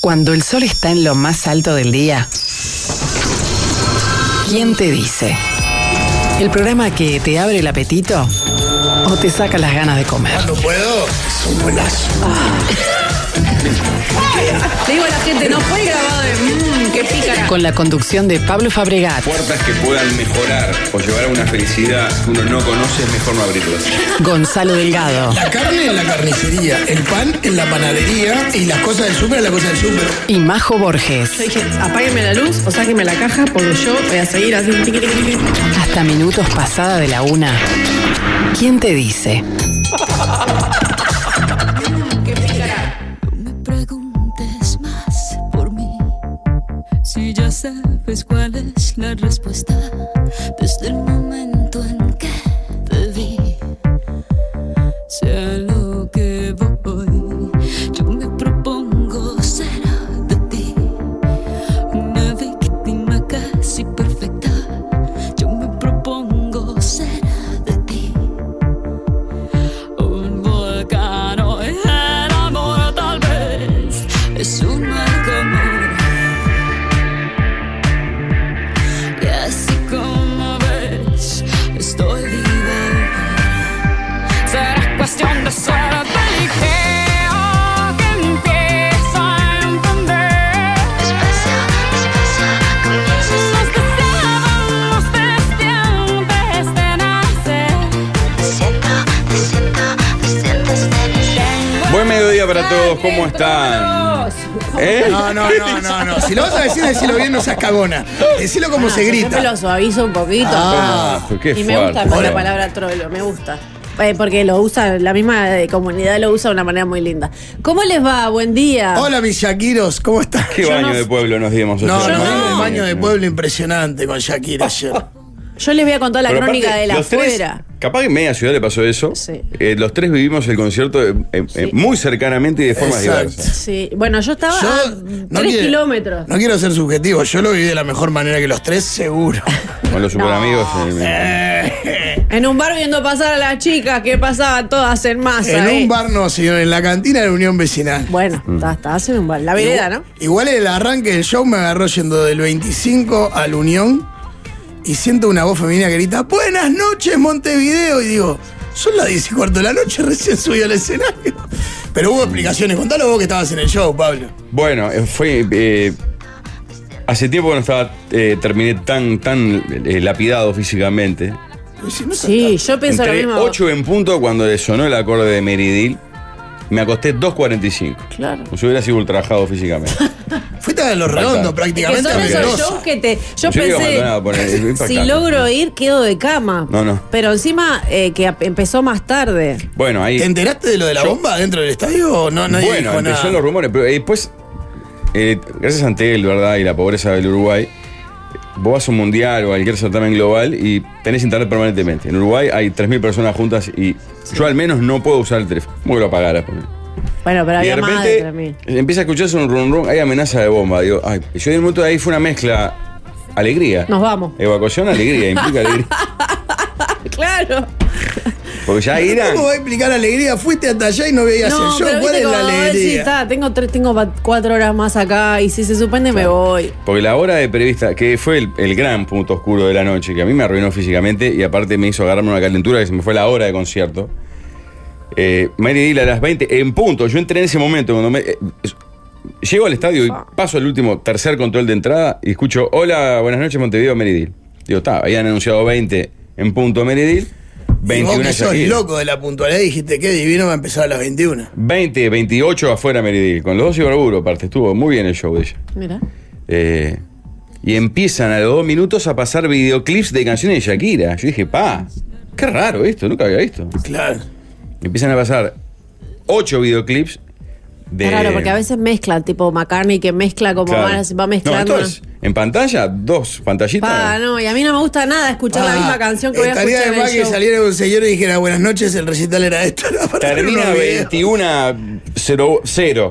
Cuando el sol está en lo más alto del día, ¿quién te dice? ¿El programa que te abre el apetito o te saca las ganas de comer? Cuando puedo, es un golazo. Le digo a la gente, no fue grabado de qué pícara. Con la conducción de Pablo Fabregat. Puertas que puedan mejorar o llevar a una felicidad que uno no conoce, es mejor no abrirlas. Gonzalo Delgado. La carne en la carnicería, el pan en la panadería y las cosas del súper en la cosa del súper. Y Majo Borges. Yo dije, apáguenme la luz o sáquenme la caja porque yo voy a seguir así. Tiqui, tiqui, tiqui. Hasta minutos pasada de la 1. ¿Quién te dice? Qué pícara. No me preguntes más por mí, si ya sabes cuál es la respuesta. Desde el momento en que te vi, sea lo que voy, yo me propongo ser de ti, una víctima casi perfecta. Yo me propongo ser de ti, un volcán enamorado, tal vez es un mal común. Y así como ves, estoy viva. Será cuestión de suerte ligero que empiezo a entender. Despacio, despacio, comienza. Nos deseábamos desde antes de nacer. Te siento desde niña. Buen mediodía para todos, ¿cómo están? ¿Eh? No. Si lo vas a decir, decilo bien, no seas cagona. Decilo como se Yo grita. siempre lo suavizo un poquito. Pues qué y me gusta fuerte. la palabra trolo, me gusta. Porque lo usa, la misma comunidad lo usa de una manera muy linda. ¿Cómo les va? Buen día. Hola, mis Shakiros, ¿cómo estás? Qué baño de pueblo nos dimos. No, ayer. nos dimos un baño de pueblo impresionante con Shakira ayer. Yo les voy a contar la Pero crónica aparte, de la los tres, afuera. capaz que en media ciudad le pasó eso. Sí. Los tres vivimos el concierto muy cercanamente y de formas Exacto. diversas. Sí, bueno, yo estaba Yo a no 3 quiero- kilómetros. No quiero ser subjetivo, yo lo viví de la mejor manera que los tres, seguro. Con los super amigos. En un bar viendo pasar a las chicas que pasaban todas en masa. En un bar no, señor, en la cantina de la Unión Vecinal. Bueno, estabas en un bar. La vereda, ¿no? Igual el arranque del show me agarró yendo del 25 al Unión y siento una voz femenina que grita: "Buenas noches, Montevideo", y digo: son las 10:15 de la noche, recién subí al escenario. Pero hubo explicaciones, contalo vos que estabas en el show, Pablo. Bueno, hace tiempo que no estaba, terminé tan lapidado físicamente. Pero si no Sí, yo pienso lo Entré mismo. 8 en punto cuando le sonó el acorde de Meridil. Me acosté 2:45. Claro. Como si hubiera sido ultrajado físicamente. fuiste a Los Redondos Impactante. Que prácticamente son a esos Mendoza. shows que te. Yo Yo digo, pensé, Maldonado, es impactante. si logro ir, quedo de cama. No. Pero encima que empezó más tarde. Bueno, ahí. ¿Te enteraste de lo de la bomba dentro del estadio o no? Nadie Bueno, dijo empezó nada. los rumores, pero después, gracias a Antel, ¿verdad? Y la pobreza del Uruguay, vos vas a un mundial o a cualquier certamen global y tenés internet permanentemente. En Uruguay hay 3.000 personas juntas y yo al menos no puedo usar el teléfono. ¿Cómo que lo apagaras? Bueno, pero Y de había más de repente 3.000. empieza a escucharse un rum, hay amenaza de bomba. Digo, ay, yo en el momento de ahí fue una mezcla, alegría. Nos vamos. Evacuación, alegría, implica alegría. Claro. Porque ya irán. ¿Cómo va a explicar alegría? Fuiste hasta allá y no veías el show. pero ¿Cuál viste es la como, a ver si alegría? está, tengo 4 horas más acá y si se suspende me voy. Porque la hora de periodista, que fue el gran punto oscuro de la noche, que a mí me arruinó físicamente y aparte me hizo agarrarme una calentura que se me fue la hora de concierto. Meridil a las 20 en punto. Yo entré en ese momento cuando llego al estadio y paso el último tercer control de entrada y escucho: "Hola, buenas noches, Montevideo, Meridil". Digo, habían anunciado 20 en punto Meridil, Y vos 21 que sos Shakira. loco de la puntualidad dijiste: qué divino, va a empezar a las 21. 20, 28 afuera Meridil, con los dos Ibarburo, aparte, estuvo muy bien el show de ella. Mira. Y empiezan a los 2 minutos a pasar videoclips de canciones de Shakira. Yo dije, qué raro esto, nunca había visto. Claro. Empiezan a pasar 8 videoclips de... Claro, porque a veces mezclan, tipo McCartney que mezcla como Claro. va mezclando. No, esto es en pantalla, 2 pantallitas. No, y a mí no me gusta nada escuchar la misma canción que voy a estaría escuchar de en más el que show. saliera un señor y dijera: buenas noches, el recital era esto. Era para ver Termina unos videos. 21:00.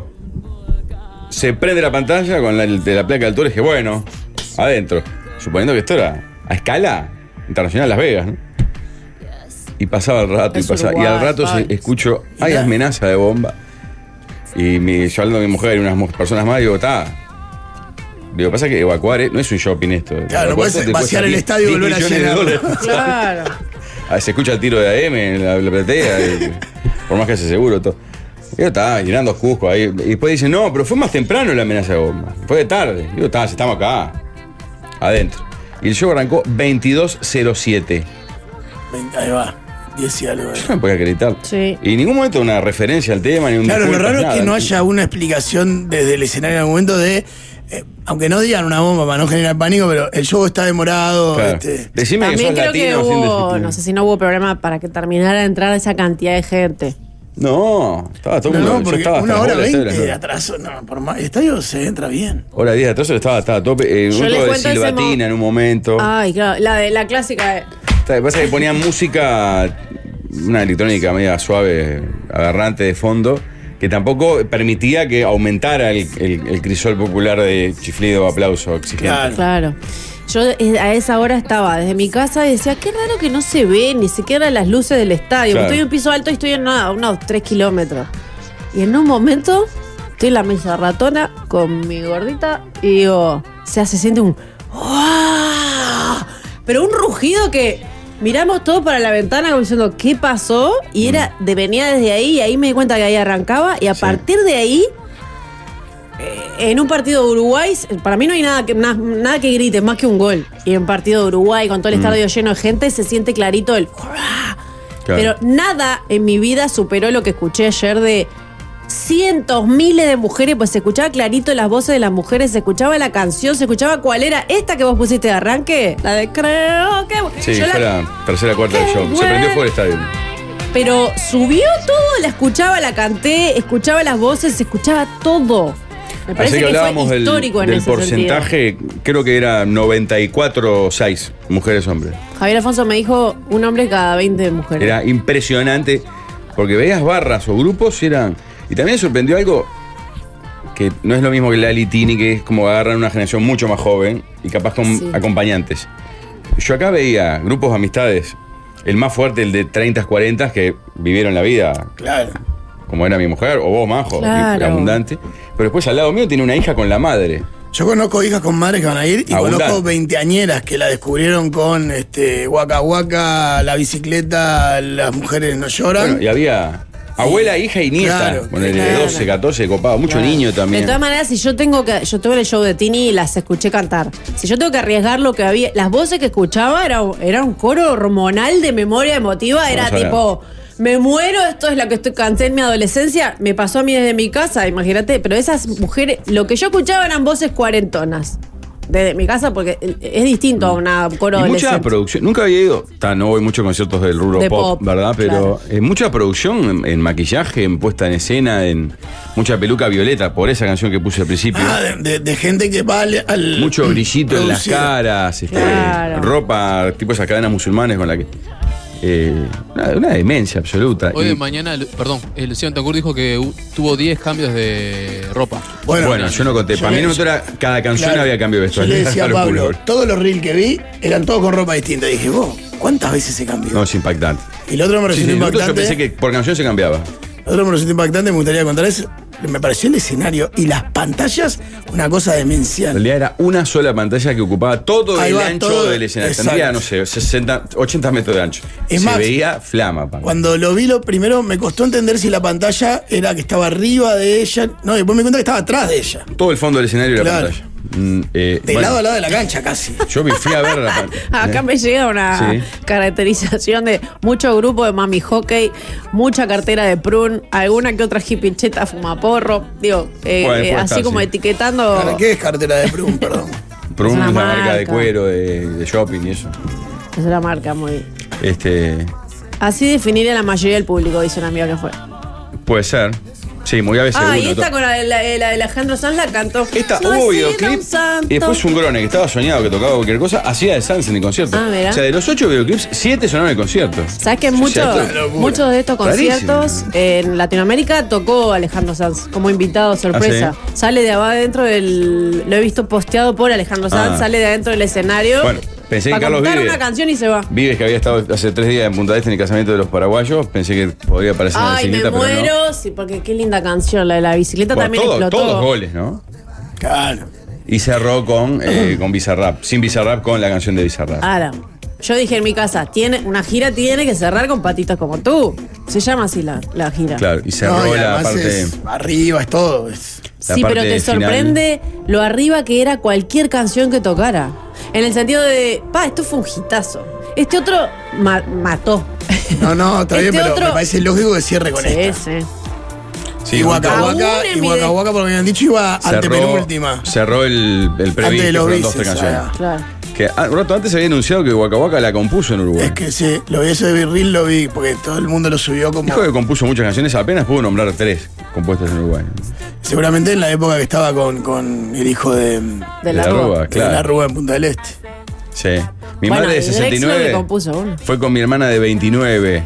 Se prende la pantalla con de la placa de altura y dije, bueno, adentro. Suponiendo que esto era a escala internacional Las Vegas, ¿no? Y pasaba el rato Es y pasaba. Y Uruguay, al rato ay. escucho, hay amenaza de bomba. Y yo hablando de mi mujer y unas personas más, digo, Digo, pasa que evacuar no es un shopping esto. Claro, no puedes vaciar el estadio y volver a llenarlo. Claro. Se escucha el tiro de AM en la platea, por más que sea seguro todo. Digo, llenando Cusco ahí. Y después dicen, no, pero fue más temprano la amenaza de bomba. Fue de tarde. Digo, estamos acá, adentro. Y el show arrancó 22:07. Ahí va. 10 y algo. Yo no podía acreditar. Sí. Y en ningún momento una referencia al tema, ni un Claro, lo disculpas, raro es nada. que no haya una explicación desde el escenario en algún momento de. Aunque no digan una bomba para no generar pánico, pero el show está demorado. Claro. Decime que También sos creo que latino. hubo, no sé si no hubo problema para que terminara de entrar esa cantidad de gente. No, estaba todo el mundo. No, yo porque estaba hasta una las hora bolas, 20 ¿sabes? de atraso, no, por más. El estadio se entra bien. Hora 10 de atraso estaba a tope. Yo Un les poco de cuento ese silbatina en un momento. Ay, claro, la clásica. Lo que pasa es que ponían música, una electrónica media suave, agarrante de fondo, que tampoco permitía que aumentara el crisol popular de chiflido, aplauso, exigente. Claro. Yo a esa hora estaba desde mi casa y decía, qué raro que no se ve ni siquiera las luces del estadio. Claro. Estoy en un piso alto y estoy a unos 3 kilómetros. Y en un momento estoy en la mesa ratona con mi gordita y digo, se siente un ¡wow! Pero un rugido que miramos todos para la ventana como diciendo, ¿qué pasó? Y venía desde ahí y ahí me di cuenta que ahí arrancaba y a partir de ahí en un partido de Uruguay, para mí no hay nada que grite más que un gol. Y en un partido de Uruguay, con todo el estadio lleno de gente, se siente clarito el ¡hurra! Claro. Pero nada en mi vida superó lo que escuché ayer de cientos, miles de mujeres, pues se escuchaba clarito las voces de las mujeres, se escuchaba la canción, se escuchaba cuál era esta que vos pusiste de arranque, la de creo que... Sí, fue la tercera cuarta del show. Se prendió fuera el estadio. Pero subió todo, la escuchaba, la canté, escuchaba las voces, se escuchaba todo. Me parece Así que que hablábamos fue histórico en del ese porcentaje, creo que era 94-6 mujeres-hombres. sentido. Javier Afonso me dijo un hombre cada 20 mujeres. Era impresionante, porque veías barras o grupos y eran... Y también sorprendió algo que no es lo mismo que la Litini, que es como agarran una generación mucho más joven y capaz con acompañantes. Yo acá veía grupos de amistades, el más fuerte, el de 30, 40, que vivieron la vida. Claro. Como era mi mujer, o vos, Majo, Claro. abundante. Pero después al lado mío tiene una hija con la madre. Yo conozco hijas con madres que van a ir y Abundante. conozco veinteañeras que la descubrieron con Waka Waka, la bicicleta, las mujeres no lloran. Bueno, y había abuela, hija y nieta. Claro, Ponele, claro. 12, 14, copado. Mucho niño también. De todas maneras, si yo tuve el show de Tini y las escuché cantar. Si yo tengo que arriesgar lo que había, las voces que escuchaba era un coro hormonal de memoria emotiva, era Vamos a ver. tipo, me muero, esto es lo que canté en mi adolescencia, me pasó a mí desde mi casa, imagínate, pero esas mujeres, lo que yo escuchaba eran voces cuarentonas. Desde mi casa, porque es distinto a una coro Y mucha adolescente. producción. Nunca había ido. No voy mucho a conciertos del rubro De pop, pop, ¿verdad? Pero claro. mucha producción en maquillaje, en puesta en escena, en mucha peluca violeta, por esa canción que puse al principio. De gente que va al. Mucho brillito en las producir. caras, Claro. ropa, tipo esas cadenas musulmanes con la que. Una demencia absoluta. Hoy de Y- mañana, Luciano Tancur dijo que tuvo 10 cambios de ropa. Bueno, yo no conté. yo Para mí le- no era cada canción Claro. había cambio de Yo vestuario. le decía a Era Pablo, locura. todos los reels que vi eran todos con ropa distinta. Y dije, vos, ¿cuántas veces se cambió? No, es impactante. Y lo otro me Sí, resultó sí, lo otro yo impactante. pensé que por canción se cambiaba. Lo otro me resultó impactante, me gustaría contar eso. Me pareció el escenario y las pantallas una cosa En demencial. realidad era una sola pantalla que ocupaba todo Ahí el va, ancho todo, del escenario. exacto. Tendría, no sé, 60, 80 metros de ancho. Es se más, veía flama. Pablo. Cuando lo vi, lo primero me costó entender si la pantalla era que estaba arriba de ella. No, y después me di cuenta que estaba atrás de ella. Todo el fondo del escenario era Claro. pantalla. De Bueno, lado a lado de la cancha casi. Yo fui a ver la pantalla. Acá me llega una Sí. caracterización de mucho grupo de mami hockey, mucha cartera de prun, alguna que otra hippie-cheta fumaporro. Digo, puede así estar, como sí. etiquetando. ¿Para qué es cartera de Prum? Perdón. Pero Es una una es la marca de marca. cuero, de shopping y eso. Es la marca, muy bien. Así Así definiría la mayoría del público, dice una amiga que fue. puede ser. Sí, muy a veces. Ah, y uno, esta to- con la de Alejandro Sanz la cantó. Esta No hubo he sido videoclip un santo. y después un grone que estaba soñado que tocaba cualquier cosa, hacía de Sans en el concierto. Ah, mira. O sea, de los 8 videoclips, 7 sonaron en el concierto. ¿Sabes que Sí, muchos locura. muchos de estos conciertos Rarísimo. en Latinoamérica tocó Alejandro Sanz como invitado sorpresa? ¿Ah, Sale de adentro del. Lo he visto posteado por Alejandro Sanz, Ah. sale de adentro del escenario. Bueno, Pensé en Para Carlos contar Vives. una canción y se va. Vives, que había estado hace 3 días en Punta del Este en el casamiento de los paraguayos. Pensé que podría aparecer en la Ay, me bicicleta, pero muero. Sí, porque qué linda canción, la de la bicicleta no. Bueno, también explotó. todos goles, ¿no? Claro. Y cerró con Bizarrap. Sin Bizarrap, con la canción de Bizarrap. Ahora, yo dije en mi casa, una gira tiene que cerrar con patitos como tú. Se llama así la gira. Claro, y cerró No, y la además parte. es arriba, es todo. Es- la Sí, pero parte te final. sorprende lo arriba que era cualquier canción que tocara. En el sentido de, esto fue un hitazo. Este otro mató. No, está bien, Este pero otro- me parece lógico que cierre con Sí, esta. sí. Sí, Y Waka Aún Waka, en y mi Waka de- Waka, porque me han dicho, iba antepenúltima. cerró el preview, Antes de que los fueron 2 3 bices, canciones. Claro. Que un rato antes se había anunciado que Waka Waka la compuso en Uruguay. Es que sí, lo vi ese de Birril, lo vi, porque todo el mundo lo subió como. Dijo que compuso muchas canciones, apenas pudo nombrar 3 compuestas en Uruguay. Seguramente en la época que estaba con el hijo de De la Rúa. de claro. la Rúa en Punta del Este. Sí. Mi Bueno, madre de y Drexler 69 le compuso uno. fue con mi hermana de 29.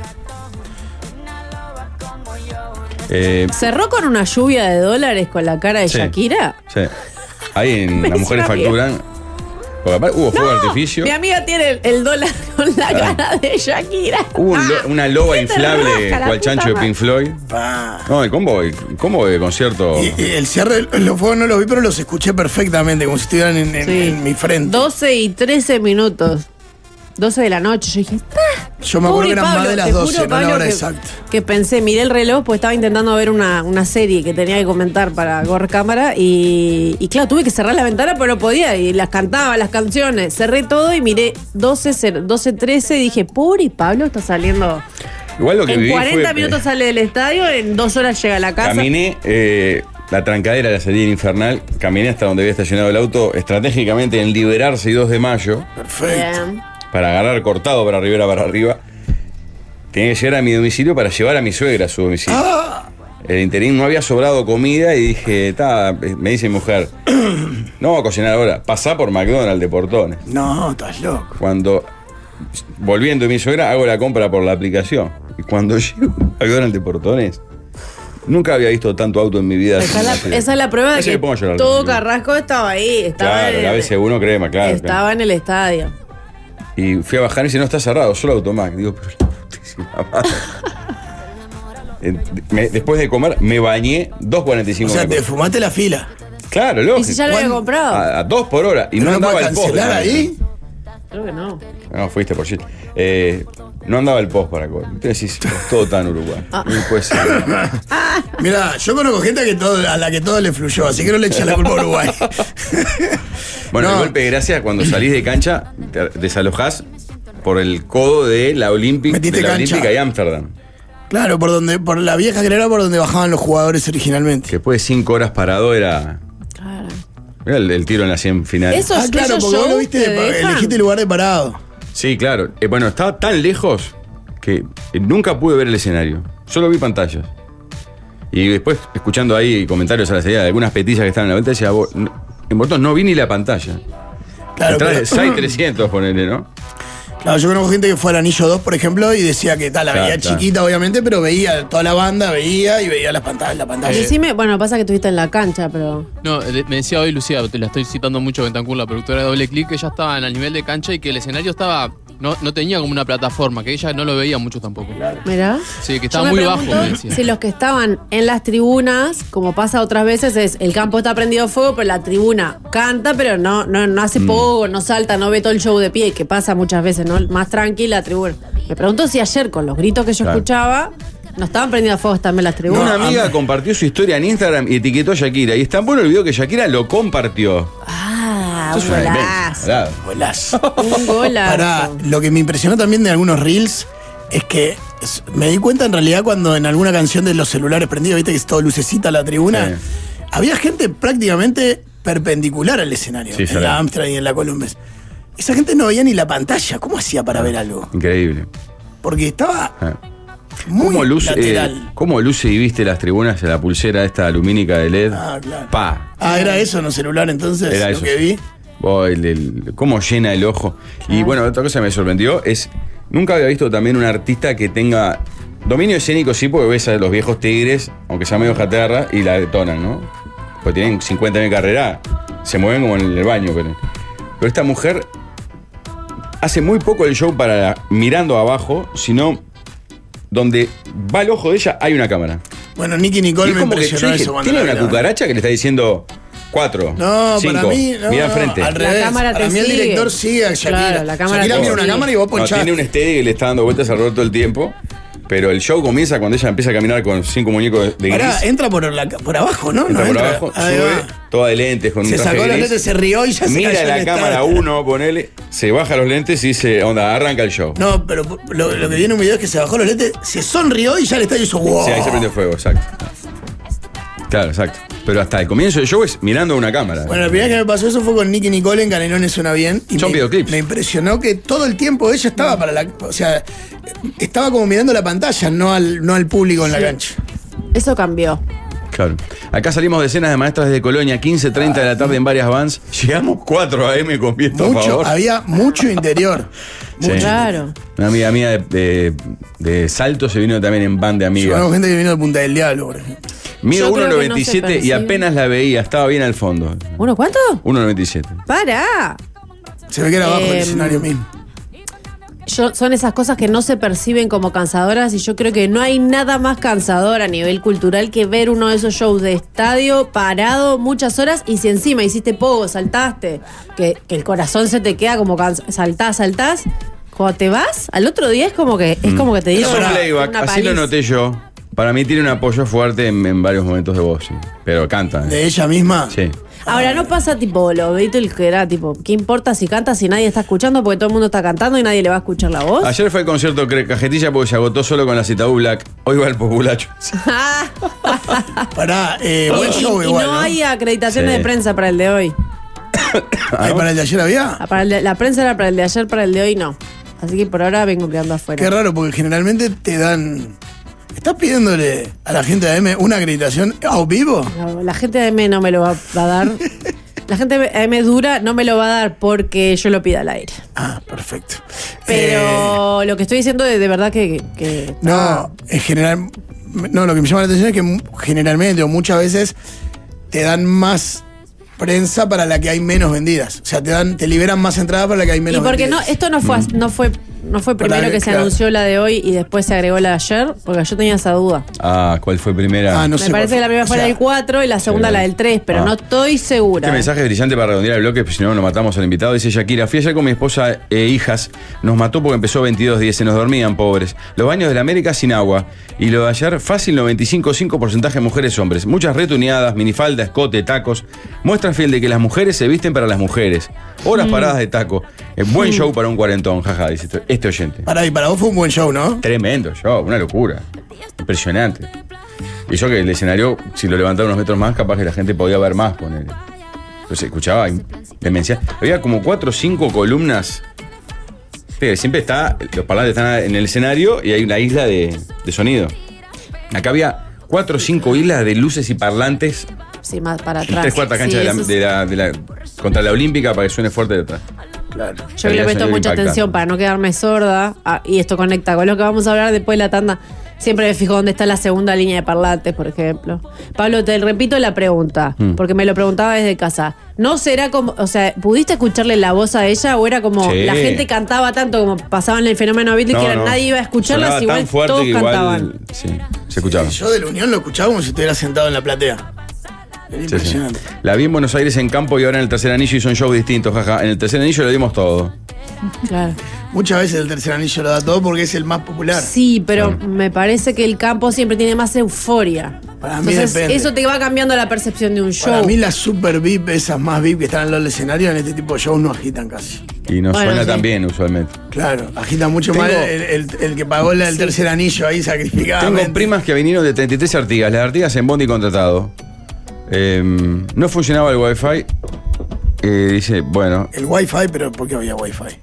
¿Cerró con una lluvia de dólares con la cara de Sí. Shakira? Sí. Ahí en Me Las Mujeres hizo una Facturan. Porque aparte hubo fuego de artificio. Mi amiga tiene el dólar con la cara de Shakira. Hubo una loba ¿Qué te inflable rasca la cual chancho puta de madre? Pink Floyd. Pa. No, el combo de concierto. Y el cierre, los fuegos no los vi, pero los escuché perfectamente, como si estuvieran Sí. en mi frente. 12 y 13 minutos. 12 de la noche. Yo dije, Yo me acuerdo pobre que eran Pablo, más de las te 12, juro, no la Pablo, hora que- exacta. Que pensé, miré el reloj, pues estaba intentando ver una serie que tenía que comentar para Gorra Cámara. Y claro, tuve que cerrar la ventana, pero no podía. Y las cantaba, las canciones. Cerré todo y miré 12:13 y dije, pobre Pablo está saliendo. Igual lo que En viví 40 fue, minutos sale del estadio, en 2 horas llega a la casa. Caminé la trancadera de la salida infernal, caminé hasta donde había estacionado el auto, estratégicamente en Liberarse y 2 de mayo, Perfecto. Bien. para agarrar cortado para Rivera para arriba. Tenía que llegar a mi domicilio para llevar a mi suegra a su domicilio. El interín no había sobrado comida y dije, me dice mi mujer, no voy a cocinar ahora, pasá por McDonald's de Portones. No, estás loco. Cuando, volviendo de mi suegra, hago la compra por la aplicación. Y cuando llego a McDonald's de Portones, nunca había visto tanto auto en mi vida. Esa es la prueba de Ese que le pongo a llorar. todo Carrasco estaba ahí. Estaba Claro, en la BC1 crema, claro. Estaba en el estadio. Y fui a bajar y dice, no, está cerrado, solo Automac. Digo, pero la putísima madre. Después de comer, me bañé 2.45. O sea, me te acuerdo. fumaste la fila. Claro, lógico. ¿Y si ya lo había comprado? A 2 por hora. Y no ¿No andaba puedes el post. cancelar ahí? Creo que no. No, fuiste por shit. No andaba el post para comer. Entonces, es todo tan Uruguay. Ah. No puede ser. Mira, yo conozco gente a la que todo le fluyó, así que no le eché la culpa a Uruguay. Bueno, No. el golpe de gracia, cuando salís de cancha, te desalojás por el codo de la Olímpica Metiste cancha. Olímpica y Ámsterdam. Claro, por la vieja escalera por donde bajaban los jugadores originalmente. Que después de 5 horas parado era el tiro en la 100 final. Eso Ah, claro, esos porque vos lo shows viste, te dejan. elegiste el lugar de parado. Sí, claro. Bueno, estaba tan lejos que nunca pude ver el escenario. Solo vi pantallas. Y después, escuchando ahí comentarios a la salida de algunas petillas que estaban en la venta, decía, en Botón no vi ni la pantalla. Claro, Detrás de pero- 6300, ponele, ¿no? Claro, yo conozco gente que fue al Anillo 2, por ejemplo, y decía que tal, la Claro, veía claro. chiquita, obviamente, pero veía toda la banda, veía las pantallas, la pantalla. Decime, bueno, pasa que estuviste en la cancha, pero. No, me decía hoy Lucía, te la estoy citando mucho, Bentancur, la productora de Doble Clic, que ella estaba al nivel de cancha y que el escenario estaba no tenía como una plataforma, que ella no lo veía mucho tampoco. Mirá. Sí, que Yo estaba me muy bajo, pregunto me decía. si los que estaban en las tribunas, como pasa otras veces, es el campo está prendido a fuego, pero la tribuna canta, pero no hace poco, no salta, no ve todo el show de pie, que pasa muchas veces, ¿no? Más tranquila la tribuna. Me pregunto si ayer, con los gritos que yo Claro. escuchaba, no estaban prendidas a fuego también las tribunas. Una amiga compartió su historia en Instagram y etiquetó a Shakira. Y es tan bueno el video que Shakira lo compartió. Ah, Eso es un una golazo. demencia, Golazo. Un golazo. Pará, lo que me impresionó también de algunos reels es que me di cuenta en realidad cuando en alguna canción de los celulares prendidos, viste que es todo lucecita la tribuna, Sí. había gente prácticamente perpendicular al escenario, Sí, en sale. la Amstrad y en la Columbus. Esa gente no veía ni la pantalla, ¿cómo hacía para ver algo? Increíble. Porque estaba Ah. muy ¿Cómo luce, lateral. ¿Cómo luce y viste las tribunas en la pulsera esta lumínica de LED? Ah, claro. Pa. Ah, era eso, no celular entonces, Era lo eso, que sí. vi. Cómo llena el ojo. Y bueno, otra cosa que me sorprendió es, nunca había visto también un artista que tenga dominio escénico, sí, porque ves a los viejos tigres, aunque sea medio jaterra, y la detonan, ¿no? Porque tienen 50 años de carrera, se mueven como en el baño. Pero esta mujer hace muy poco el show para mirando abajo, sino donde va el ojo de ella hay una cámara. Bueno, Nicky Y Nicole es me como que yo impresionó dije, eso cuando tiene la una vi. cucaracha que le está diciendo 4, No, 5, para mí, no, mira enfrente. al La revés. cámara Para te mí el sigue. director sigue a Shakira. Claro, la cámara Shakira te mira una sigue. cámara y vos No, ponchás. tiene un steady que le está dando vueltas alrededor todo el tiempo. Pero el show comienza cuando ella empieza a caminar con 5 muñecos de Pará, gris. entra por abajo, ¿no? Entra No por abajo, Ahí sube, va. toda de lentes, con un Se traje sacó los gris. lentes, se rió y ya se Mira cayó la el cámara estadio. 1, ponele, se baja los lentes y dice, onda, arranca el show. No, pero lo que viene en un video es que se bajó los lentes, se sonrió y ya el estadio hizo wow. Sí, ahí se prendió fuego, exacto. Claro, exacto. Pero hasta el comienzo del show es mirando a una cámara. Bueno, la primera vez que me pasó eso fue con Nicky Nicole en Canelones Suena Bien. Y Son videoclips. me impresionó que todo el tiempo ella estaba para la. O sea, estaba como mirando la pantalla, no al público en la cancha. Eso cambió. Claro. Acá salimos de escenas de maestras de Colonia, 15:30 de la tarde en varias vans. Llegamos 4 AM con viento a Mucho, favor. había mucho interior. Sí. Mucho. Claro. Una amiga mía de Salto se vino también en van de amigas. Llevamos gente que vino de Punta del Diablo, por ejemplo. Mido Yo creo que no se 1,97 y percibe. apenas la veía, estaba bien al fondo. ¿Uno cuánto? 1,97. ¡Para! Se ve que era abajo del escenario mismo. Son esas cosas que no se perciben como cansadoras y yo creo que no hay nada más cansador a nivel cultural que ver uno de esos shows de estadio parado muchas horas y si encima hiciste poco, saltaste, que el corazón se te queda como saltás, cuando te vas, al otro día es como que te Pero dieron son una playback, así lo paliza. noté yo. Para mí tiene un apoyo fuerte en varios momentos de voz, sí. Pero canta. De ella misma. Sí. Ahora no pasa tipo los Beatles que era tipo, ¿qué importa si canta si nadie está escuchando? Porque todo el mundo está cantando y nadie le va a escuchar la voz. Ayer fue el concierto Cajetilla porque se agotó solo con la Citaú Black. Hoy va el populacho. Pará, buen show y igual. no hay acreditaciones Sí. de prensa para el de hoy. Ay, para el de ayer había. La prensa era para el de ayer, para el de hoy no. Así que por ahora vengo quedando afuera. Qué raro, porque generalmente te dan. ¿Estás pidiéndole a la gente de AM una acreditación a vivo? No, la gente de AM no me lo va a dar. La gente de AM dura no me lo va a dar porque yo lo pida al aire. Ah, perfecto. Pero lo que estoy diciendo de verdad que No, en general. No, lo que me llama la atención es que generalmente o muchas veces te dan más prensa para la que hay menos vendidas. O sea, te liberan más entradas para la que hay y menos porque vendidas. esto no fue primero Para que se claro. anunció la de hoy y después se agregó la de ayer, porque yo tenía esa duda. Ah, ¿cuál fue primera? Ah, no Me sé parece cuál que la primera o fue la sea, del 4 y la segunda sí. la del 3, pero Ah. no estoy segura. Este mensaje es brillante para redondear el bloque, si no lo matamos al invitado. Dice Shakira, fui ayer con mi esposa e hijas, nos mató porque empezó 22:10, se nos dormían pobres. Los baños de la América sin agua. Y lo de ayer, fácil 95,5% mujeres-hombres. Muchas retuneadas, minifalda, escote, tacos. Muestra fiel de que las mujeres se visten para las mujeres. Horas paradas de taco. Buen show para un cuarentón, jaja, dice este oyente. Pará, y para vos fue un buen show, ¿no? Tremendo show, una locura. Impresionante. Y yo que el escenario, si lo levantaba unos metros más, capaz que la gente podía ver más, ponele. Pero se escuchaba demencia. Había como 4 o 5 columnas. Siempre los parlantes están en el escenario y hay una isla de sonido. Acá había 4 o 5 islas de luces y parlantes. Sí, más para En atrás. 3/4 canchas Sí, eso es- contra la Olímpica para que suene fuerte de atrás. Claro. Yo le Calidad presto sonora mucha impactante. atención para no quedarme sorda. Y esto conecta con lo que vamos a hablar después de la tanda. Siempre me fijo dónde está la segunda línea de parlantes, por ejemplo. Pablo, te repito la pregunta, porque me lo preguntaba desde casa. ¿No será como, o sea, pudiste escucharle la voz a ella o era como Sí. la gente cantaba tanto como pasaba en el fenómeno Beatles que nadie iba a escucharlas, Sonaba igual tan fuerte todos que igual, cantaban? sí, se escuchaba. Yo de la Unión lo escuchaba como si estuviera sentado en la platea. Era Sí, sí. impresionante. La vi en Buenos Aires en campo y ahora en el Tercer Anillo y son shows distintos, jaja. En el Tercer Anillo le dimos todo. Claro. Muchas veces el Tercer Anillo lo da todo porque es el más popular. Sí, pero me parece que el campo siempre tiene más euforia. Para mí Entonces, depende. eso te va cambiando la percepción de un show. Para mí las super VIP, esas más VIP que están al lado del escenario, en este tipo de shows no agitan casi. Y no Bueno, suena sí. tan bien usualmente. Claro, agita mucho Tengo- más el que pagó el Tercer Anillo ahí sacrificadamente. Tengo primas que vinieron de 33 Artigas. Las Artigas en Bondi contratado. No funcionaba el Wi-Fi. Dice, bueno, El Wi-Fi, pero ¿por qué había Wi-Fi?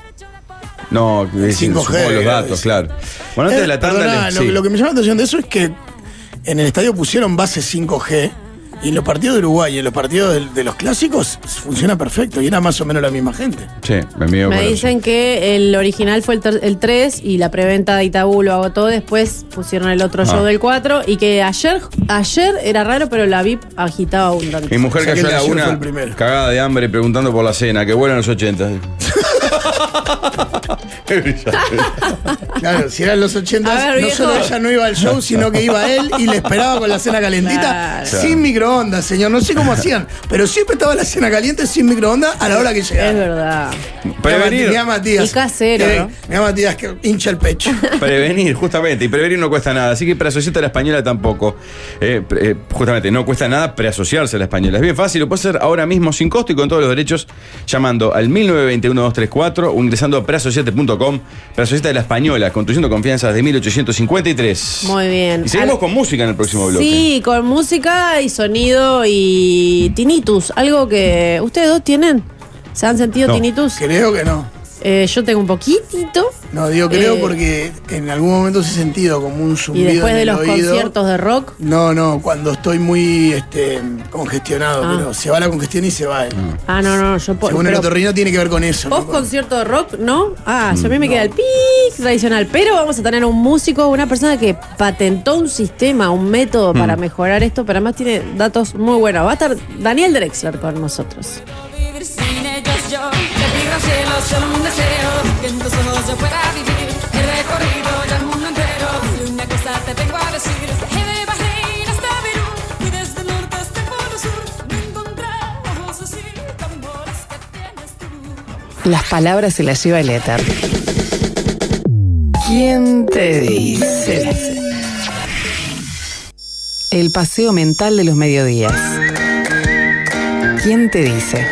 no, El 5G, supongo los datos, sí. claro. Bueno, antes de la tanda. Perdona, sí. lo que me llama la atención de eso es que en el estadio pusieron base 5G y en los partidos de Uruguay y en los partidos de los clásicos funciona perfecto y era más o menos la misma gente. Sí, me envío Me con eso. dicen que el original fue el 3 y la preventa de Itaú lo agotó. Después pusieron el otro show del 4 y que ayer era raro, pero la VIP agitaba abundante. Mi mujer O sea, que cayó el a de la ayer fue el una primero. cagada de hambre preguntando por la cena, que vuelan los 80. Es brillante. Claro, si eran los 80, A ver, no viejo. solo ella no iba al show, sino que iba él y le esperaba con la cena calentita, Claro. sin microondas, señor. No sé cómo hacían, pero siempre estaba la cena caliente sin microondas a la hora que Es llegaba. verdad. Prevenir. Mira Matías. Y casero, ¿no? Mira Matías que hincha el pecho. Prevenir, justamente. Y prevenir no cuesta nada. Así que preasociarte a la española tampoco. Justamente, no cuesta nada preasociarse a la española. Es bien fácil, lo puedes hacer ahora mismo sin costo y con todos los derechos llamando al 1921-234 o ingresando a preasociate.com. Preasociate de la española, construyendo confianza desde 1853. Muy bien. Y seguimos con música en el próximo bloque. Sí, con música y sonido y tinnitus. Algo que ustedes dos tienen. ¿Se han sentido No. tinnitus? Creo que no. Yo tengo un poquitito. No, digo creo Eh, porque en algún momento se he sentido como un Y zumbido después en de el los oído. conciertos de rock. No, cuando estoy muy congestionado, Ah. pero se va la congestión y se va. Ah, no, yo puedo. Según el pero otorrino tiene que ver con eso. post ¿no? concierto de rock, ¿no? Ah, a mí me queda el pic tradicional. Pero vamos a tener un músico, una persona que patentó un sistema, un método para mejorar esto, pero además tiene datos muy buenos. Va a estar Daniel Drexler con nosotros. Vivir sin ellos yo, te pido al cielo solo un deseo, que en tus ojos yo pueda vivir. He recorrido ya el mundo entero y una cosa te tengo a decir. De Bahrein hasta Perú y desde el norte hasta el polo sur, no encontramos así tambores que tienes tú. Las palabras se las lleva el éter. ¿Quién te dice? El paseo mental de los mediodías. ¿Quién te dice?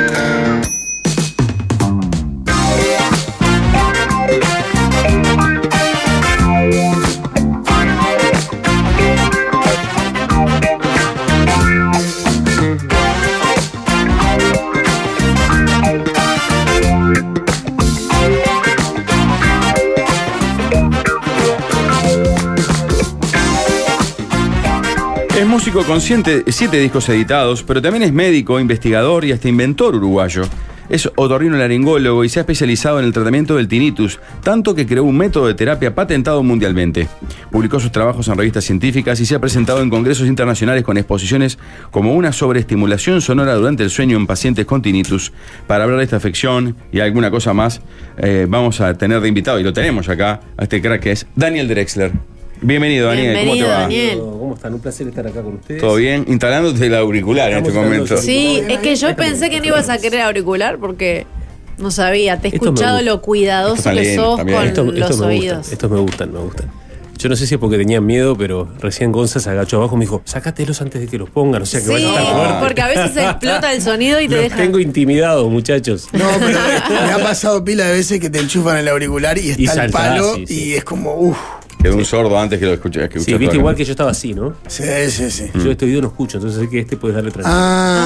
Es músico con 7 discos editados, pero también es médico, investigador y hasta inventor uruguayo. Es otorrinolaringólogo y se ha especializado en el tratamiento del tinnitus, tanto que creó un método de terapia patentado mundialmente. Publicó sus trabajos en revistas científicas y se ha presentado en congresos internacionales con exposiciones como una sobreestimulación sonora durante el sueño en pacientes con tinnitus. Para hablar de esta afección y alguna cosa más, vamos a tener de invitado, y lo tenemos acá, a este crack que es Daniel Drexler. Bienvenido, Daniel. ¿Cómo te Bienvenido, va? Daniel. ¿Cómo están? Un placer estar acá con ustedes. ¿Todo bien? Instalándote el auricular en este Estamos momento. instalando- Sí, es que yo pensé que no ibas a querer auricular porque no sabía. Te he Esto me escuchado gusta. lo cuidadoso Esto está que lindo sos también. con Esto los me oídos. gusta, estos me gustan. Yo no sé si es porque tenían miedo, pero recién Gonza se agachó abajo y me dijo, sácatelos antes de que los pongan, o sea que Sí, vaya a estar fuerte. porque a veces se explota el sonido y te Los deja. tengo intimidados, muchachos. No, pero me ha pasado pila de veces que te enchufan el auricular y está Y el saltás, palo sí, sí. y es como, uff. Quedó un sordo antes que lo escuché. Sí, viste igual que yo estaba así, ¿no? Sí. Yo este oído no escucho, entonces sé que este puedes darle tranquilo.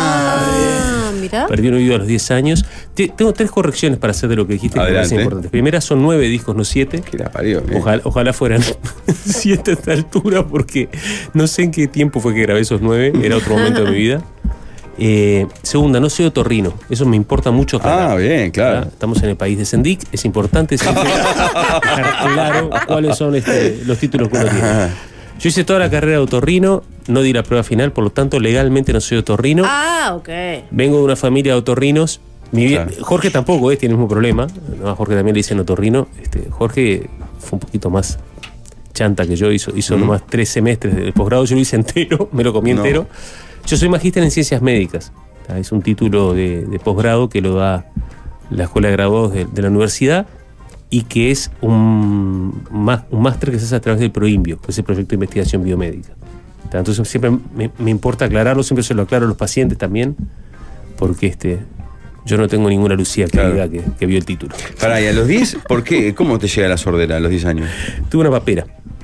Ah, mirá. Perdí un oído a los 10 años. Tengo 3 correcciones para hacer de lo que dijiste que me Adelante. parecen importantes. Primera, son 9 discos, no 7. Que la parió. Ojalá fueran 7 a esta altura, porque no sé en qué tiempo fue que grabé esos 9, era otro momento de mi vida. Segunda, no soy otorrino, eso me importa mucho aclarar. Ah, bien, claro. Estamos en el país de Sendic, es importante siempre dejar claro cuáles son los títulos que uno tiene. Yo hice toda la carrera de otorrino, no di la prueba final, por lo tanto legalmente no soy otorrino. Ah, ok. Vengo de una familia de otorrinos. Claro. Jorge tampoco tiene el mismo problema. No, a Jorge también le dicen otorrino. Jorge fue un poquito más chanta que yo, hizo nomás 3 semestres de posgrado, yo lo hice entero, me lo comí No. entero. Yo soy magíster en ciencias médicas. Es un título de posgrado que lo da la Escuela de Graduados de la universidad y que es un máster que se hace a través del PROINBIO, que es el Proyecto de Investigación Biomédica. Entonces siempre me importa aclararlo, siempre se lo aclaro a los pacientes también, porque yo no tengo ninguna Lucía que Claro. diga que vio el título. Pará, y a los 10, ¿por qué? ¿Cómo te llega la sordera a los 10 años? Tuve una papera.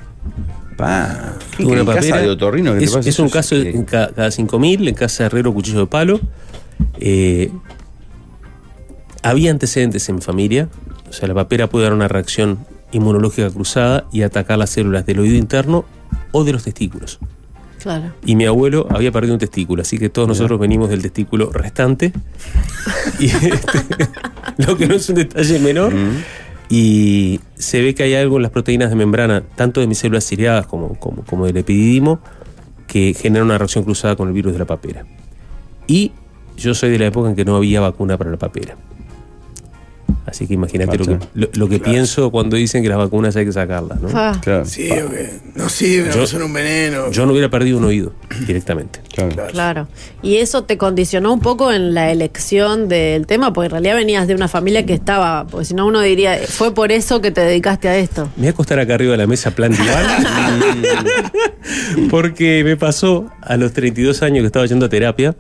¿Qué casa de otorrino que te pasa es eso? un caso Sí. en cada 5.000, en casa de herrero, cuchillo de palo. Había antecedentes en mi familia. O sea, la papera puede dar una reacción inmunológica cruzada y atacar las células del oído interno o de los testículos. Claro. Y mi abuelo había perdido un testículo, así que todos nosotros venimos del testículo restante. Y lo que no es un detalle menor. Y se ve que hay algo en las proteínas de membrana, tanto de mis células ciliadas como del epididimo, que genera una reacción cruzada con el virus de la papera. Y yo soy de la época en que no había vacuna para la papera. Así que imagínate Marcha. lo que pienso cuando dicen que las vacunas hay que sacarlas, ¿no? Fa. Claro. Sí, o que no sirven, no son un veneno. Yo no hubiera perdido un oído directamente. Claro. Claro. Y eso te condicionó un poco en la elección del tema, porque en realidad venías de una familia que estaba, porque si no uno diría, fue por eso que te dedicaste a esto. Me voy a acostar acá arriba de la mesa plan diván. Porque me pasó a los 32 años que estaba yendo a terapia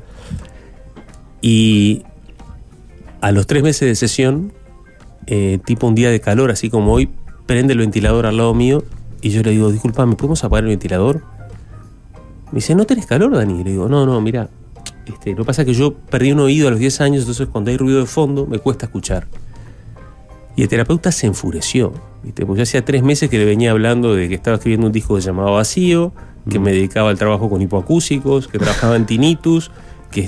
y a los 3 meses de sesión, tipo un día de calor, así como hoy, prende el ventilador al lado mío y yo le digo, disculpame, ¿podemos apagar el ventilador? Me dice, ¿no tenés calor, Dani? Y le digo, no, mira, lo que pasa es que yo perdí un oído a los 10 años, entonces cuando hay ruido de fondo me cuesta escuchar. Y el terapeuta se enfureció, ¿viste? Porque yo hacía 3 meses que le venía hablando de que estaba escribiendo un disco que se llamaba Vacío, que me dedicaba al trabajo con hipoacúsicos, que trabajaba en tinnitus, y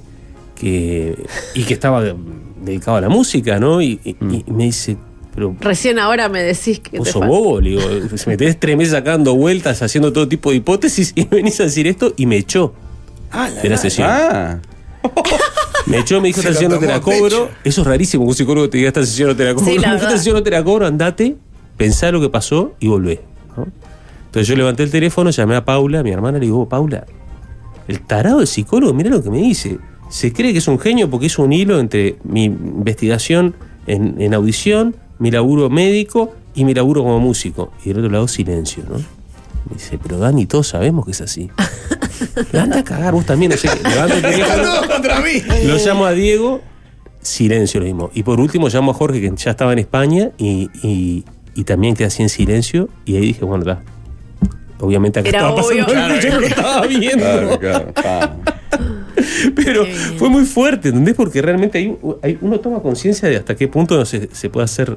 que estaba dedicado a la música, ¿no? Y me dice, pero Recién ahora me decís que vos te sos falta. bobo, le digo, me tenés 3 meses acá dando vueltas, haciendo todo tipo de hipótesis y venís a decir esto y me echó de la sesión. Ah, Me echó, me dijo, Se esta lo sesión no te tomó la a pecho. cobro. Eso es rarísimo que un psicólogo te diga, esta sesión no te la cobro. Sí, la esta verdad. sesión no te la cobro, andate, pensá lo que pasó y volvé, ¿no? Entonces yo levanté el teléfono, llamé a Paula, a mi hermana, le digo, Paula, el tarado del psicólogo, mira lo que me dice. Se cree que es un genio porque hizo un hilo entre mi investigación en audición, mi laburo médico y mi laburo como músico. Y del otro lado, silencio, ¿no? Me dice, pero Dani, todos sabemos que es así. Anda a cagar vos también, no sé qué. Levanto el teléfono, Todos contra mí. lo llamo a Diego, silencio lo mismo. Y por último llamo a Jorge, que ya estaba en España, y también quedé así en silencio. Y ahí dije, bueno, está. Obviamente acá Era estaba pasando obvio. algo que yo no estaba viendo. claro. Pero Qué bien. fue muy fuerte, ¿entendés? Porque realmente uno toma conciencia de hasta qué punto no se puede hacer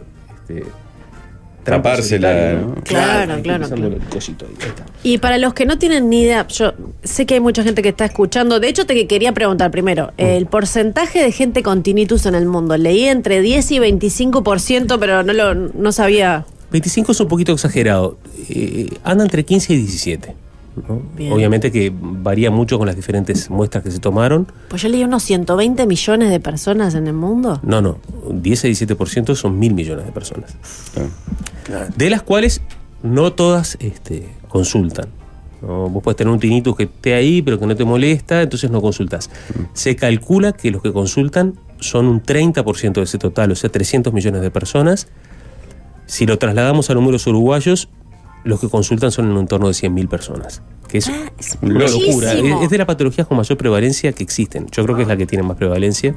trampa Tapársela, solitaria, ¿no? Claro, Estoy claro, pisando claro. el cosito ahí, ahí está. Y para los que no tienen ni idea, yo sé que hay mucha gente que está escuchando. De hecho, te quería preguntar primero, el porcentaje de gente con tinnitus en el mundo. Leí entre 10 y 25%, pero no sabía. 25 es un poquito exagerado. Anda entre 15 y 17. ¿no? Bien. Obviamente que varía mucho con las diferentes muestras que se tomaron. Pues yo leí unos 120 millones de personas en el mundo. No, 10 a 17% son 1.000 millones de personas. Claro. De las cuales no todas consultan. ¿no? Vos podés tener un tinnitus que esté ahí, pero que no te molesta, entonces no consultás. Se calcula que los que consultan son un 30% de ese total, o sea, 300 millones de personas. Si lo trasladamos a números uruguayos, los que consultan son en un entorno de 100.000 personas. Que es Es una locura. muchísimo. Es de las patologías con mayor prevalencia que existen. Yo creo que es la que tiene más prevalencia.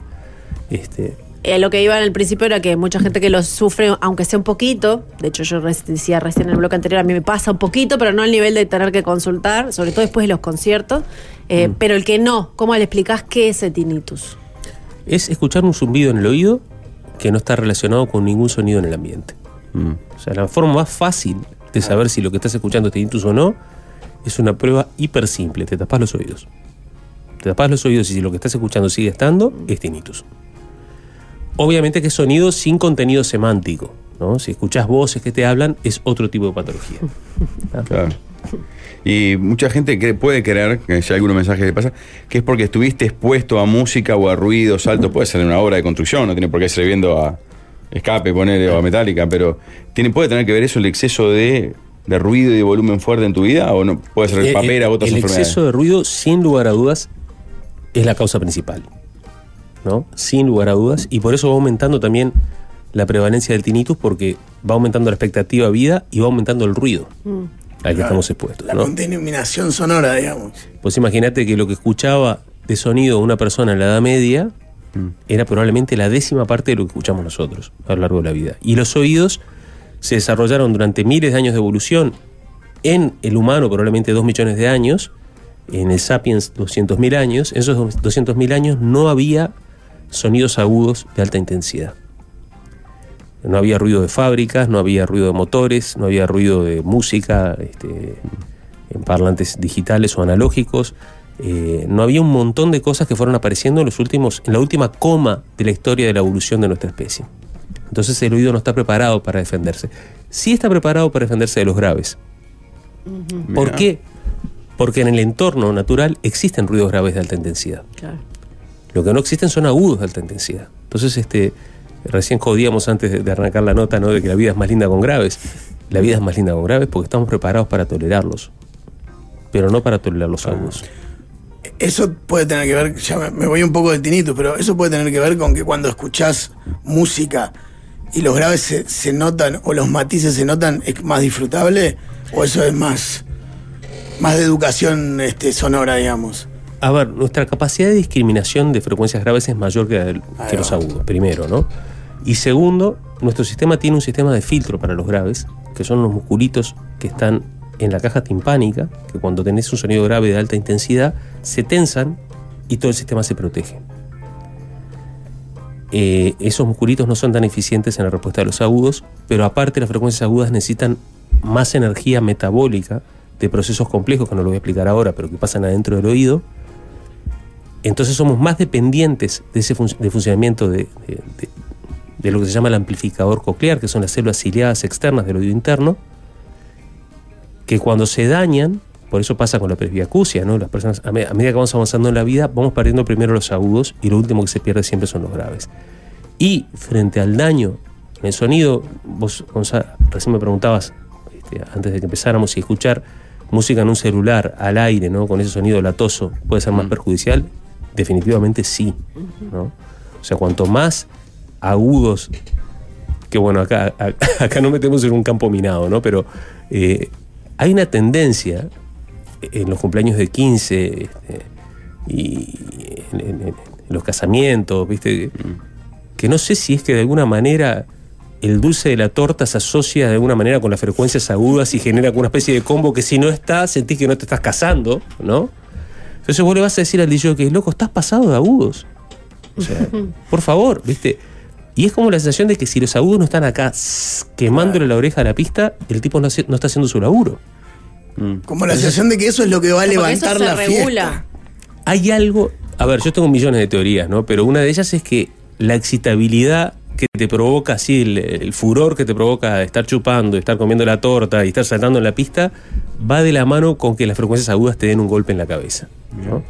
Lo que iba en el principio era que mucha gente que lo sufre, aunque sea un poquito, de hecho yo decía recién en el bloque anterior, a mí me pasa un poquito, pero no al nivel de tener que consultar, sobre todo después de los conciertos, pero el que no, ¿cómo le explicás qué es el tinnitus? Es escuchar un zumbido en el oído que no está relacionado con ningún sonido en el ambiente. O sea, la forma más fácil de saber si lo que estás escuchando es tinnitus o no es una prueba hiper simple. Te tapás los oídos. Te tapás los oídos y si lo que estás escuchando sigue estando, es tinnitus. Obviamente que es sonido sin contenido semántico, ¿no? Si escuchás voces que te hablan, es otro tipo de patología. Claro. Y mucha gente puede creer, que si hay algunos mensajes que pasa, que es porque estuviste expuesto a música o a ruidos altos. Puede ser en una obra de construcción, no tiene por qué ser viendo a Escape, ponele, o a Metallica, pero ¿puede tener que ver eso el exceso de ruido y de volumen fuerte en tu vida? ¿O no? Puede ser papera o otras El enfermedades. exceso de ruido, sin lugar a dudas, es la causa principal, ¿no? Sin lugar a dudas. Y por eso va aumentando también la prevalencia del tinnitus, porque va aumentando la expectativa de vida y va aumentando el ruido al que estamos expuestos, La ¿no? contaminación sonora, digamos. Pues imagínate que lo que escuchaba de sonido una persona en la Edad Media era probablemente la 10ª parte de lo que escuchamos nosotros a lo largo de la vida. Y los oídos se desarrollaron durante miles de años de evolución. En el humano probablemente 2 millones de años, en el Sapiens 200.000 años. En esos 200.000 años no había sonidos agudos de alta intensidad. No había ruido de fábricas, no había ruido de motores, no había ruido de música en parlantes digitales o analógicos. No había un montón de cosas que fueron apareciendo en la última coma de la historia de la evolución de nuestra especie. Entonces el oído no está preparado para defenderse. Sí está preparado para defenderse de los graves. ¿Por Mirá. qué? Porque en el entorno natural existen ruidos graves de alta intensidad. Claro. Lo que no existen son agudos de alta intensidad. Entonces, Recién jodíamos antes de arrancar la nota, ¿no? De que la vida es más linda con graves. La vida es más linda con graves porque estamos preparados para tolerarlos, pero no para tolerar los agudos. Eso puede tener que ver, ya me voy un poco del tinito, pero eso puede tener que ver con que cuando escuchás música y los graves se notan, o los matices se notan, ¿es más disfrutable? ¿O eso es más de educación sonora, digamos? A ver, nuestra capacidad de discriminación de frecuencias graves es mayor que los agudos, primero, ¿no? Y segundo, nuestro sistema tiene un sistema de filtro para los graves, que son los musculitos que están en la caja timpánica, que cuando tenés un sonido grave de alta intensidad, se tensan y todo el sistema se protege. Esos musculitos no son tan eficientes en la respuesta a los agudos, pero aparte las frecuencias agudas necesitan más energía metabólica de procesos complejos, que no lo voy a explicar ahora, pero que pasan adentro del oído. Entonces somos más dependientes de ese funcionamiento de lo que se llama el amplificador coclear, que son las células ciliadas externas del oído interno, que cuando se dañan, por eso pasa con la presbiacusia, ¿no? Las personas, a medida que vamos avanzando en la vida, vamos perdiendo primero los agudos y lo último que se pierde siempre son los graves. Y frente al daño en el sonido, vos, Gonzalo, recién me preguntabas, antes de que empezáramos, si escuchar música en un celular al aire, ¿no? Con ese sonido latoso, ¿puede ser más perjudicial? Definitivamente sí, ¿no? O sea, cuanto más agudos, que bueno, acá no metemos en un campo minado, ¿no? Pero hay una tendencia en los cumpleaños de 15 y en los casamientos, ¿viste? Que no sé si es que de alguna manera el dulce de la torta se asocia de alguna manera con las frecuencias agudas y genera una especie de combo que si no está, sentís que no te estás casando, ¿no? Entonces vos le vas a decir al DJ que, loco, estás pasado de agudos. O sea, por favor, ¿viste? Y es como la sensación de que si los agudos no están acá quemándole la oreja a la pista, el tipo no está haciendo su laburo. Como la sensación de que eso es lo que va a levantar la fiesta. Hay algo... A ver, yo tengo millones de teorías, ¿no? Pero una de ellas es que la excitabilidad que te provoca así, el furor que te provoca estar chupando, estar comiendo la torta y estar saltando en la pista, va de la mano con que las frecuencias agudas te den un golpe en la cabeza, ¿no?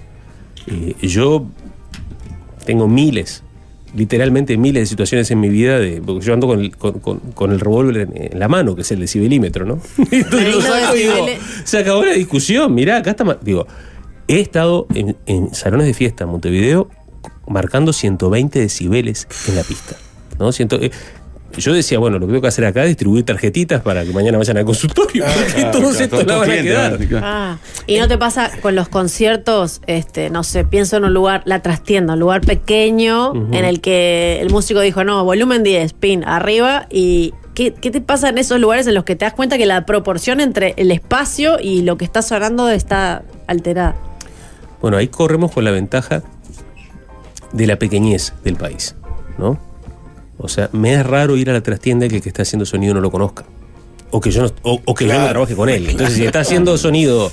Yo tengo literalmente miles de situaciones en mi vida, porque yo ando con el revólver en la mano, que es el decibelímetro, ¿no? Entonces lo saco y digo, se acabó la discusión, mirá, acá está... Digo, he estado en salones de fiesta en Montevideo marcando 120 decibeles en la pista, ¿no? Yo decía, bueno, lo que tengo que hacer acá es distribuir tarjetitas para que mañana vayan al consultorio, porque todos estos la van a quedar. ¿Y no te pasa con los conciertos? No sé, pienso en un lugar, la trastienda, un lugar pequeño en el que el músico dijo, no, volumen 10, pin, arriba, y ¿qué te pasa en esos lugares en los que te das cuenta que la proporción entre el espacio y lo que está sonando está alterada? Bueno, ahí corremos con la ventaja de la pequeñez del país, ¿no? O sea, me es raro ir a la trastienda y que el que está haciendo sonido no lo conozca. O que yo no trabaje con él. Entonces, si está haciendo sonido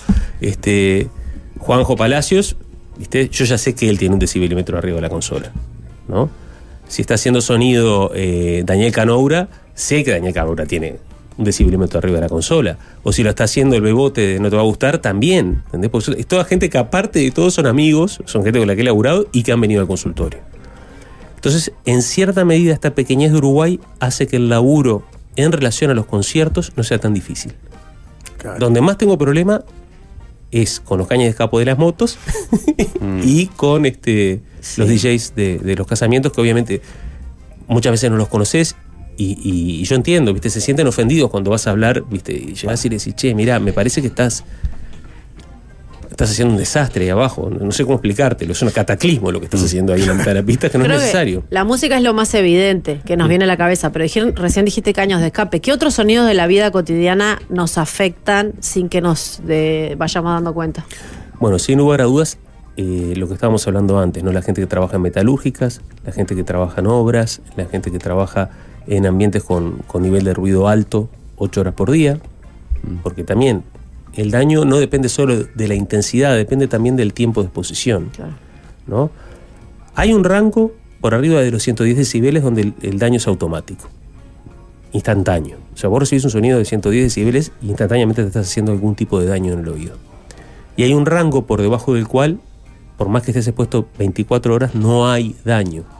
Juanjo Palacios, ¿viste? Yo ya sé que él tiene un decibelímetro arriba de la consola, ¿no? Si está haciendo sonido Daniel Canoura, sé que Daniel Canoura tiene un decibelímetro arriba de la consola. O si lo está haciendo el Bebote de No Te Va a Gustar, también. ¿Entendés? Porque es toda gente que aparte de todo son amigos, son gente con la que he laburado y que han venido al consultorio. Entonces, en cierta medida, esta pequeñez de Uruguay hace que el laburo en relación a los conciertos no sea tan difícil. Claro. Donde más tengo problema es con los caños de escapo de las motos y con los DJs de los casamientos, que obviamente muchas veces no los conoces y yo entiendo, ¿viste? Se sienten ofendidos cuando vas a hablar, ¿viste? Y llegás y le decís, che, mirá, me parece que estás haciendo un desastre ahí abajo, no sé cómo explicártelo, es un cataclismo lo que estás haciendo ahí en la mitad de la pista, que no Creo es necesario. La música es lo más evidente que nos viene a la cabeza, pero recién dijiste caños de escape. ¿Qué otros sonidos de la vida cotidiana nos afectan sin que nos vayamos dando cuenta? Bueno, sin lugar a dudas, lo que estábamos hablando antes, ¿no? La gente que trabaja en metalúrgicas, la gente que trabaja en obras, la gente que trabaja en ambientes con nivel de ruido alto, 8 horas por día, porque también el daño no depende solo de la intensidad, depende también del tiempo de exposición, claro, ¿no? Hay un rango por arriba de los 110 decibeles donde el daño es automático, instantáneo. O sea, vos recibís un sonido de 110 decibeles y instantáneamente te estás haciendo algún tipo de daño en el oído. Y hay un rango por debajo del cual, por más que estés expuesto 24 horas, no hay daño.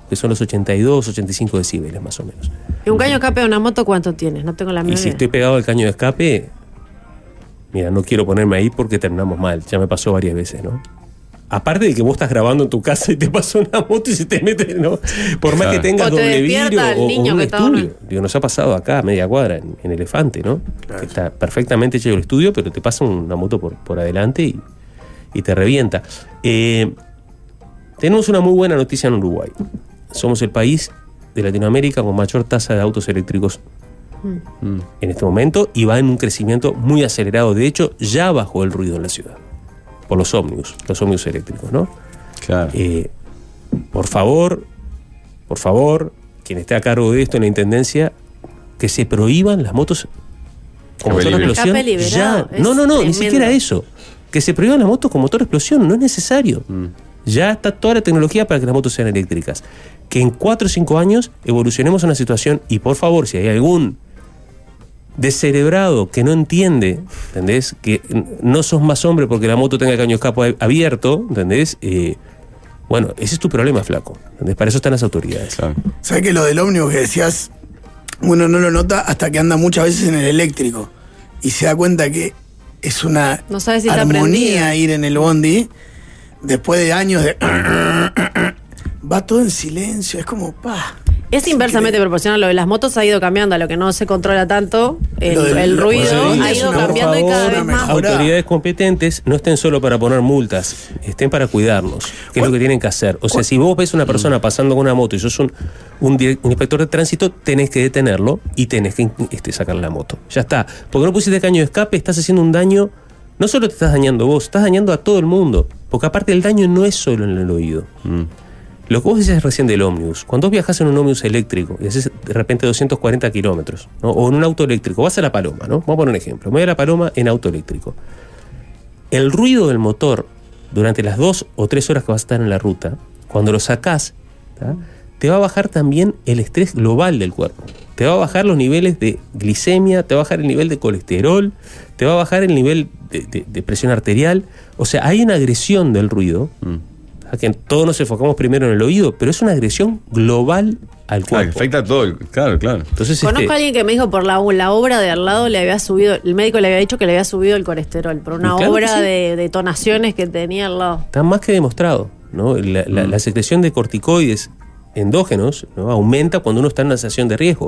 que son los 82, 85 decibeles más o menos. ¿Y un caño de escape de una moto cuánto tienes? No tengo la Y menor si idea. estoy pegado al caño de escape, mira, no quiero ponerme ahí porque terminamos mal. Ya me pasó varias veces, ¿no? Aparte de que vos estás grabando en tu casa y te pasa una moto y se te mete, ¿no? Por más que tengas O te doble despierta vidrio el o niño un que está estudio. dormido. Digo, nos ha pasado acá a media cuadra, en Elefante, ¿no? Claro. Que está perfectamente hecho el estudio, pero te pasa una moto por adelante y te revienta. Tenemos una muy buena noticia en Uruguay. Somos el país de Latinoamérica con mayor tasa de autos eléctricos en este momento y va en un crecimiento muy acelerado. De hecho, ya bajó el ruido en la ciudad por los ómnibus eléctricos, ¿no? Claro. Por favor, quien esté a cargo de esto en la intendencia, que se prohíban las motos con motor a libre. explosión. Escape liberado, Ya. es No, ni tremendo. siquiera eso. Que se prohíban las motos con motor a explosión, no es necesario. Ya está toda la tecnología para que las motos sean eléctricas. Que en 4 o 5 años evolucionemos a una situación, y por favor, si hay algún descerebrado que no entiende, ¿entendés? Que no sos más hombre porque la moto tenga el caño de escape abierto, ¿entendés? Bueno, ese es tu problema, flaco. ¿Entendés? Para eso están las autoridades. Claro. ¿Sabes que lo del ómnibus que decías, uno no lo nota hasta que anda muchas veces en el eléctrico y se da cuenta que es una No sabe si está prendido. armonía ir en el bondi después de años de... va todo en silencio, es como... Es inversamente proporcional. Lo de las motos ha ido cambiando a lo que no se controla tanto. Lo del- El ruido por eso ha es ido una- cambiando y por cada favor, vez una más. mejora. Autoridades competentes no estén solo para poner multas, estén para cuidarnos, que es lo que tienen que hacer. O sea, si vos ves una persona pasando con una moto y sos un inspector de tránsito, tenés que detenerlo y tenés que sacarle la moto. Ya está. Porque no pusiste caño de escape, estás haciendo un daño. No solo te estás dañando vos, estás dañando a todo el mundo. Porque aparte el daño no es solo en el oído. Lo que vos decías recién del ómnibus, cuando vos viajás en un ómnibus eléctrico y haces de repente 240 kilómetros, ¿no? O en un auto eléctrico, vas a La Paloma, ¿no? Vamos a poner un ejemplo. Me voy a La Paloma en auto eléctrico. El ruido del motor durante las 2 o 3 horas que vas a estar en la ruta, cuando lo sacás, ¿tá? Te va a bajar también el estrés global del cuerpo. Te va a bajar los niveles de glicemia, te va a bajar el nivel de colesterol, te va a bajar el nivel de presión arterial. O sea, hay una agresión del ruido. Que todos nos enfocamos primero en el oído, pero es una agresión global al Claro, cuerpo. que afecta a todo. Claro. Entonces, Conozco a alguien que me dijo por la obra de al lado le había subido, el médico le había dicho que le había subido el colesterol por una Y claro obra que sí. de detonaciones que tenía al lado. está más que demostrado, ¿no? La secreción de corticoides endógenos, ¿no? Aumenta cuando uno está en una situación de riesgo.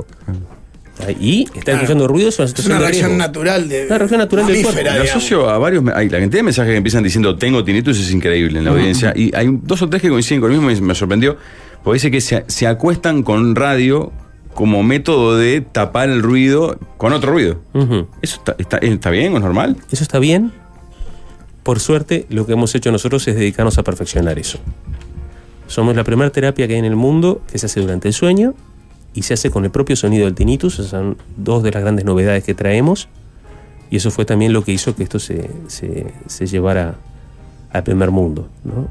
Y está escuchando ruidos en una Es situación una de reacción riesgo. natural de... Una reacción natural del mamífera, cuerpo. Lo digamos. asocio a varios. La cantidad de mensajes que empiezan diciendo tengo tinnitus es increíble en la audiencia. Y hay 2 o 3 que coinciden con el mismo y me sorprendió. Porque dice que se acuestan con radio como método de tapar el ruido con otro ruido. Ujú. ¿Eso está bien o es normal? Eso está bien. Por suerte, lo que hemos hecho nosotros es dedicarnos a perfeccionar eso. Somos la primera terapia que hay en el mundo que se hace durante el sueño y se hace con el propio sonido del tinnitus. Esas son 2 de las grandes novedades que traemos. Y eso fue también lo que hizo que esto se llevara al primer mundo, ¿no?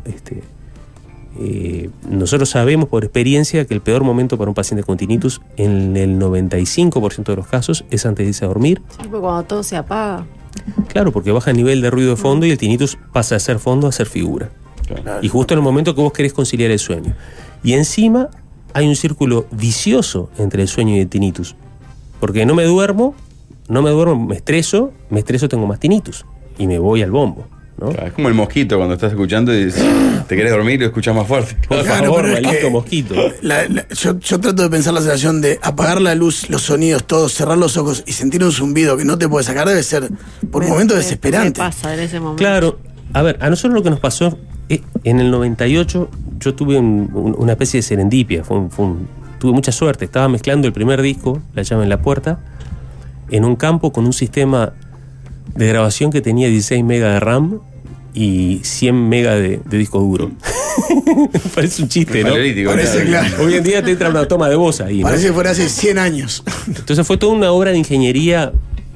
Nosotros sabemos por experiencia que el peor momento para un paciente con tinnitus, en el 95% de los casos, es antes de irse a dormir. Sí, porque cuando todo se apaga. Claro, porque baja el nivel de ruido de fondo y el tinnitus pasa de ser fondo a ser figura. Claro. Y justo en el momento que vos querés conciliar el sueño. Y encima hay un círculo vicioso entre el sueño y el tinnitus. Porque no me duermo, me estreso, tengo más tinnitus. Y me voy al bombo, ¿no? Claro, es como el mosquito cuando estás escuchando y te querés dormir y lo escuchas más fuerte. Por Claro, favor, pero es maldito que mosquito. Yo trato de pensar la sensación de apagar la luz, los sonidos, todos, cerrar los ojos y sentir un zumbido que no te puede sacar debe ser por un momento ¿Qué desesperante. pasa en ese momento? Claro, a ver, a nosotros lo que nos pasó, en el 98 yo tuve una especie de serendipia, tuve mucha suerte, estaba mezclando el primer disco, La llave en la puerta, en un campo con un sistema de grabación que tenía 16 megas de RAM y 100 megas de disco duro. Parece un chiste, ¿no? Paralítico, Parece claro. Hoy en día te entra una toma de voz ahí, ¿no? Parece que fuera hace 100 años. Entonces fue toda una obra de ingeniería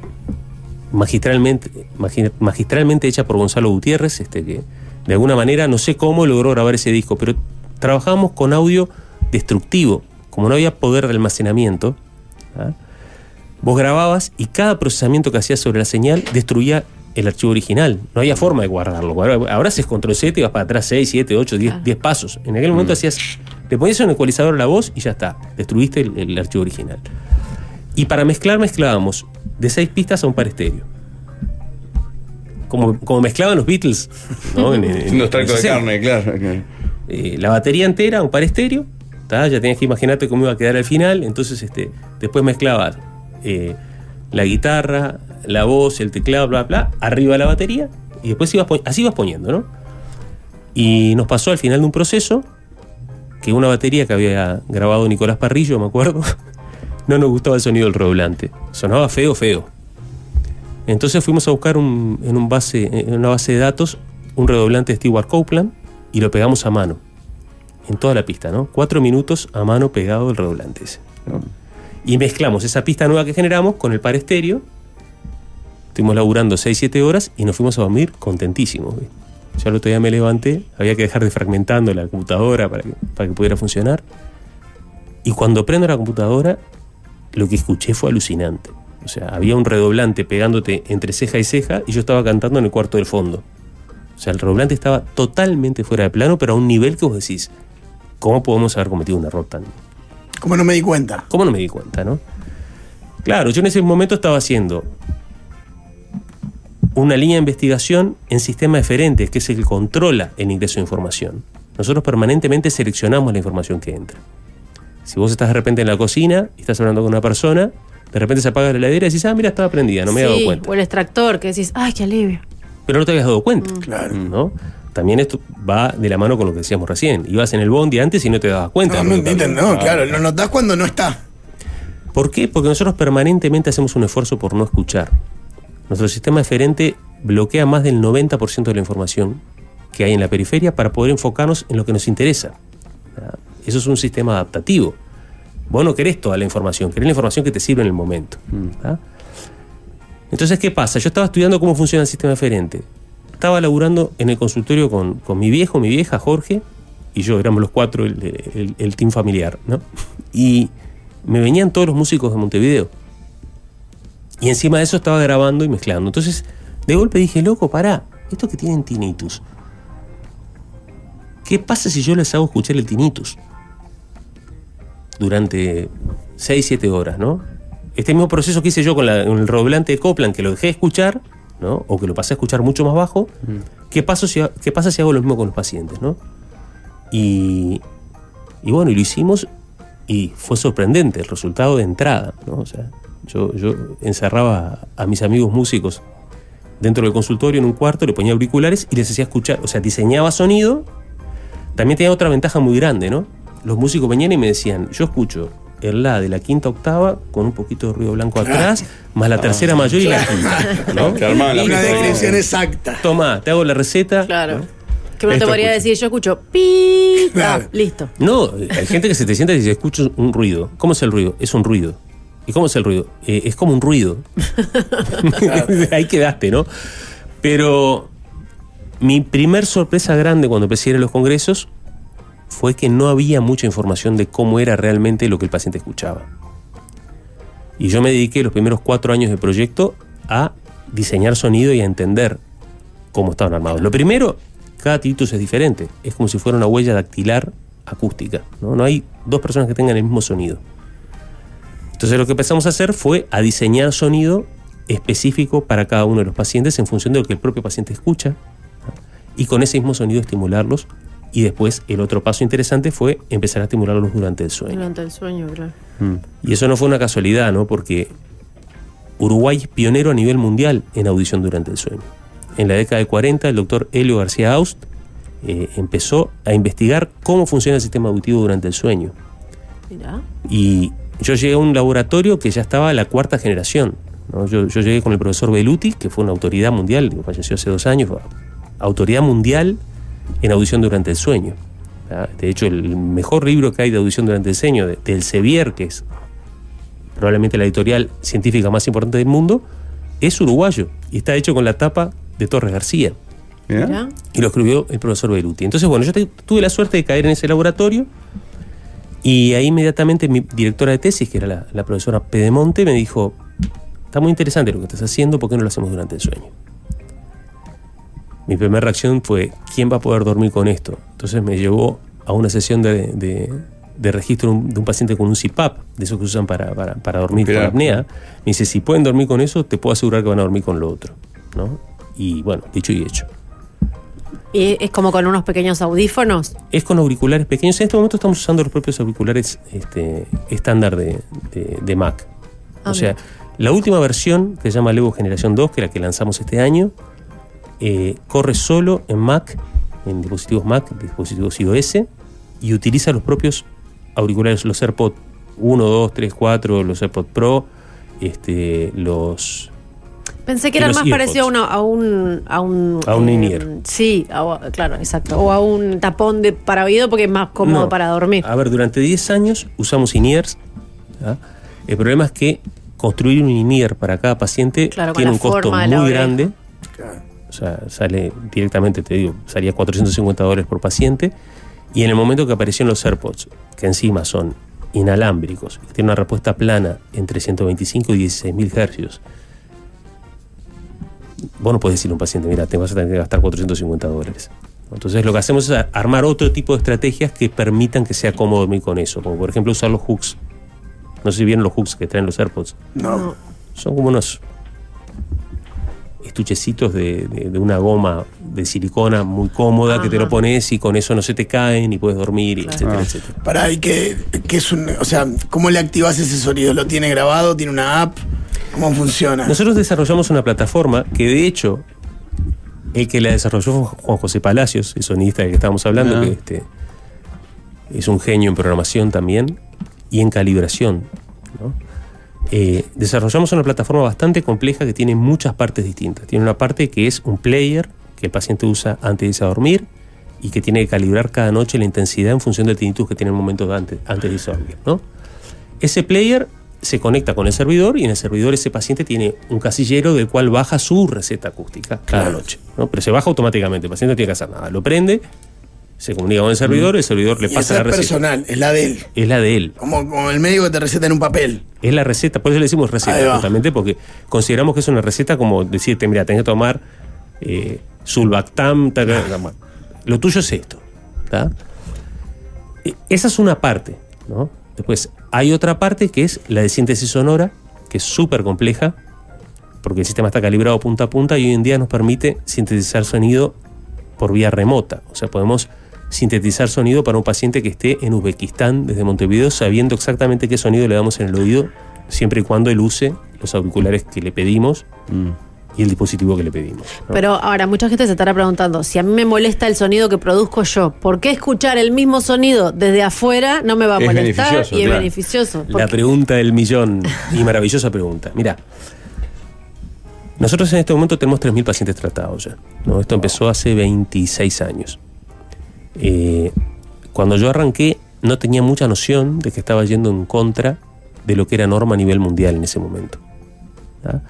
magistralmente hecha por Gonzalo Gutiérrez, que de alguna manera, no sé cómo logró grabar ese disco, pero trabajábamos con audio destructivo. Como no había poder de almacenamiento, ¿ah? Vos grababas y cada procesamiento que hacías sobre la señal destruía el archivo original. No había forma de guardarlo. Ahora haces control Z y vas para atrás 6, 7, 8, 10 pasos. En aquel momento hacías Le ponías un ecualizador a la voz y ya está. Destruiste el archivo original. Y para mezclar, mezclábamos de 6 pistas a un par estéreo. Como mezclaban los Beatles, ¿no? Unos tractos de carne, claro. La batería entera, un par estéreo. Ya tenías que imaginarte cómo iba a quedar al final. Entonces después mezclabas la guitarra, la voz, el teclado, bla, bla, arriba de la batería. Y después así ibas poniendo, ¿no? Y nos pasó al final de un proceso que una batería que había grabado Nicolás Parrillo, me acuerdo, no nos gustaba el sonido del redoblante. Sonaba feo. Entonces fuimos a buscar en una base de datos un redoblante de Stewart Copeland y lo pegamos a mano. En toda la pista, ¿no? 4 minutos a mano pegado el redoblante ese, ¿no? Y mezclamos esa pista nueva que generamos con el par estéreo. Estuvimos laburando 6-7 horas y nos fuimos a dormir contentísimos. Ya el otro día me levanté, había que dejar de fragmentando la computadora para que pudiera funcionar. Y cuando prendo la computadora, lo que escuché fue alucinante. O sea, había un redoblante pegándote entre ceja y ceja y yo estaba cantando en el cuarto del fondo. O sea, el redoblante estaba totalmente fuera de plano, pero a un nivel que vos decís, ¿cómo podemos haber cometido un error tan...? ¿Cómo no me di cuenta? ¿Cómo no me di cuenta, no? Claro, yo en ese momento estaba haciendo una línea de investigación en sistema eferente, que es el que controla el ingreso de información. Nosotros permanentemente seleccionamos la información que entra. Si vos estás de repente en la cocina y estás hablando con una persona, de repente se apaga la heladera y decís, mira, estaba prendida, no me había dado cuenta. O el extractor, que decís, ¡ay, qué alivio! Pero no te habías dado cuenta. Claro. ¿No? También esto va de la mano con lo que decíamos recién. Ibas en el bondi antes y no te dabas cuenta. No, claro, lo notás cuando no está. ¿Por qué? Porque nosotros permanentemente hacemos un esfuerzo por no escuchar. Nuestro sistema eferente bloquea más del 90% de la información que hay en la periferia para poder enfocarnos en lo que nos interesa. Eso es un sistema adaptativo. Vos no querés toda la información, querés la información que te sirve en el momento. Entonces, ¿qué pasa? Yo estaba estudiando cómo funciona el sistema eferente. Estaba laburando en el consultorio con mi viejo, mi vieja, Jorge, y yo, éramos los 4 el team familiar, ¿no? Y me venían todos los músicos de Montevideo. Y encima de eso estaba grabando y mezclando. Entonces, de golpe dije, loco, pará, estos que tienen tinnitus, ¿qué pasa si yo les hago escuchar el tinnitus durante 6-7 horas, ¿no? Este mismo proceso que hice yo con el redoblante de Copland, que lo dejé de escuchar, ¿no? O que lo pasé a escuchar mucho más bajo. ¿Qué pasa si hago lo mismo con los pacientes, ¿no? Y bueno, y lo hicimos y fue sorprendente el resultado de entrada, ¿no? O sea, yo encerraba a mis amigos músicos dentro del consultorio en un cuarto, le ponía auriculares y les hacía escuchar, o sea, diseñaba sonido. También tenía otra ventaja muy grande, ¿no? Los músicos venían y me decían, yo escucho el La de la quinta octava con un poquito de ruido blanco atrás, más la tercera mayor y la quinta, ¿no? Una descripción exacta. Tomá, te hago la receta. Claro. ¿no? Que uno te podría decir, yo escucho pi, Claro. listo. No, hay gente que se te sienta y dice, escucho un ruido. ¿Cómo es el ruido? Es un ruido. ¿Y cómo es el ruido? Es como un ruido. Ahí quedaste, ¿no? Pero mi primer sorpresa grande cuando empecé a ir a los congresos fue que no había mucha información de cómo era realmente lo que el paciente escuchaba. Y yo me dediqué los primeros 4 años de proyecto a diseñar sonido y a entender cómo estaban armados. Lo primero, cada tinnitus es diferente. Es como si fuera una huella dactilar acústica, ¿no? No hay 2 personas que tengan el mismo sonido. Entonces lo que empezamos a hacer fue a diseñar sonido específico para cada uno de los pacientes en función de lo que el propio paciente escucha, ¿no? Y con ese mismo sonido estimularlos. Y después el otro paso interesante fue empezar a estimularlos durante el sueño. Durante el sueño, claro. Y eso no fue una casualidad, ¿no? Porque Uruguay es pionero a nivel mundial en audición durante el sueño. En la década de 40, el doctor Helio García Aust empezó a investigar cómo funciona el sistema auditivo durante el sueño. Mirá. Y yo llegué a un laboratorio que ya estaba a la 4ª generación, ¿no? Yo llegué con el profesor Belluti, que fue una autoridad mundial, falleció hace 2 años, autoridad mundial en audición durante el sueño. De hecho, el mejor libro que hay de audición durante el sueño, de Elsevier, que es probablemente la editorial científica más importante del mundo, es uruguayo y está hecho con la tapa de Torres García. Mirá. Y lo escribió el profesor Belluti. Entonces, bueno, yo tuve la suerte de caer en ese laboratorio y ahí inmediatamente mi directora de tesis, que era la profesora Pedemonte, me dijo, está muy interesante lo que estás haciendo, ¿por qué no lo hacemos durante el sueño? Mi primera reacción fue, ¿quién va a poder dormir con esto? Entonces me llevó a una sesión de registro de un paciente con un CPAP, de esos que usan para dormir con apnea. Me dice, si pueden dormir con eso, te puedo asegurar que van a dormir con lo otro, ¿no? Y bueno, dicho y hecho. ¿Y es como con unos pequeños audífonos? Es con auriculares pequeños. En este momento estamos usando los propios auriculares estándar de Mac. O sea, la última versión, que se llama Levo Generación 2, que es la que lanzamos este año, corre solo en Mac, en dispositivos Mac, dispositivos iOS, y utiliza los propios auriculares, los AirPods 1, 2, 3, 4, los AirPods Pro, los... Pensé que era más parecido a un in-ear. Sí, claro, exacto. O a un tapón para oído porque es más cómodo para dormir. A ver, durante 10 años usamos in-ears. ¿Ah? El problema es que construir un in-ear para cada paciente tiene un costo muy grande. Claro. O sea, sale directamente, te digo, salía $450 por paciente. Y en el momento que aparecieron los AirPods, que encima son inalámbricos, que tienen una respuesta plana entre 125 y 16.000 hercios, vos no podés decirle a un paciente, mira, te vas a tener que gastar $450. Entonces lo que hacemos es armar otro tipo de estrategias que permitan que sea cómodo dormir con eso, como por ejemplo usar los hooks. No sé si vieron los hooks que traen los AirPods. No. Son como unos estuchecitos de una goma de silicona muy cómoda. Ajá. Que te lo pones y con eso no se te caen y puedes dormir, y etcétera, etcétera. Pará, ¿y qué es un... O sea, ¿cómo le activás ese sonido? ¿Lo tiene grabado? ¿Tiene una app? ¿Cómo funciona? Nosotros desarrollamos una plataforma que, de hecho, el que la desarrolló fue Juan José Palacios, el sonidista del que estábamos hablando, que es un genio en programación también y en calibración, ¿no? Desarrollamos una plataforma bastante compleja que tiene muchas partes distintas. Tiene una parte que es un player que el paciente usa antes de irse a dormir y que tiene que calibrar cada noche la intensidad en función del tinnitus que tiene en el momento antes de irse a dormir, ¿no? Ese player se conecta con el servidor y en el servidor ese paciente tiene un casillero del cual baja su receta acústica cada noche, ¿no? Pero se baja automáticamente, el paciente no tiene que hacer nada. Lo prende, se comunica con el servidor le pasa la receta. Es personal, es la de él. Es la de él. Como el médico que te receta en un papel. Es la receta, por eso le decimos receta, justamente porque consideramos que es una receta como decirte, mira, tenés que tomar Sulbactam, lo tuyo es esto, ¿tá? Esa es una parte, ¿no? Después hay otra parte que es la de síntesis sonora, que es súper compleja, porque el sistema está calibrado punta a punta y hoy en día nos permite sintetizar sonido por vía remota. O sea, podemos sintetizar sonido para un paciente que esté en Uzbekistán desde Montevideo, sabiendo exactamente qué sonido le damos en el oído, siempre y cuando él use los auriculares que le pedimos y el dispositivo que le pedimos, ¿no? Pero ahora, mucha gente se estará preguntando, si a mí me molesta el sonido que produzco yo, ¿por qué escuchar el mismo sonido desde afuera no me va a molestar y es beneficioso? La pregunta del millón, y maravillosa pregunta. Mira, nosotros en este momento tenemos 3.000 pacientes tratados ya, ¿no? Esto empezó hace 26 años. Cuando yo arranqué, no tenía mucha noción de que estaba yendo en contra de lo que era norma a nivel mundial en ese momento, ¿no?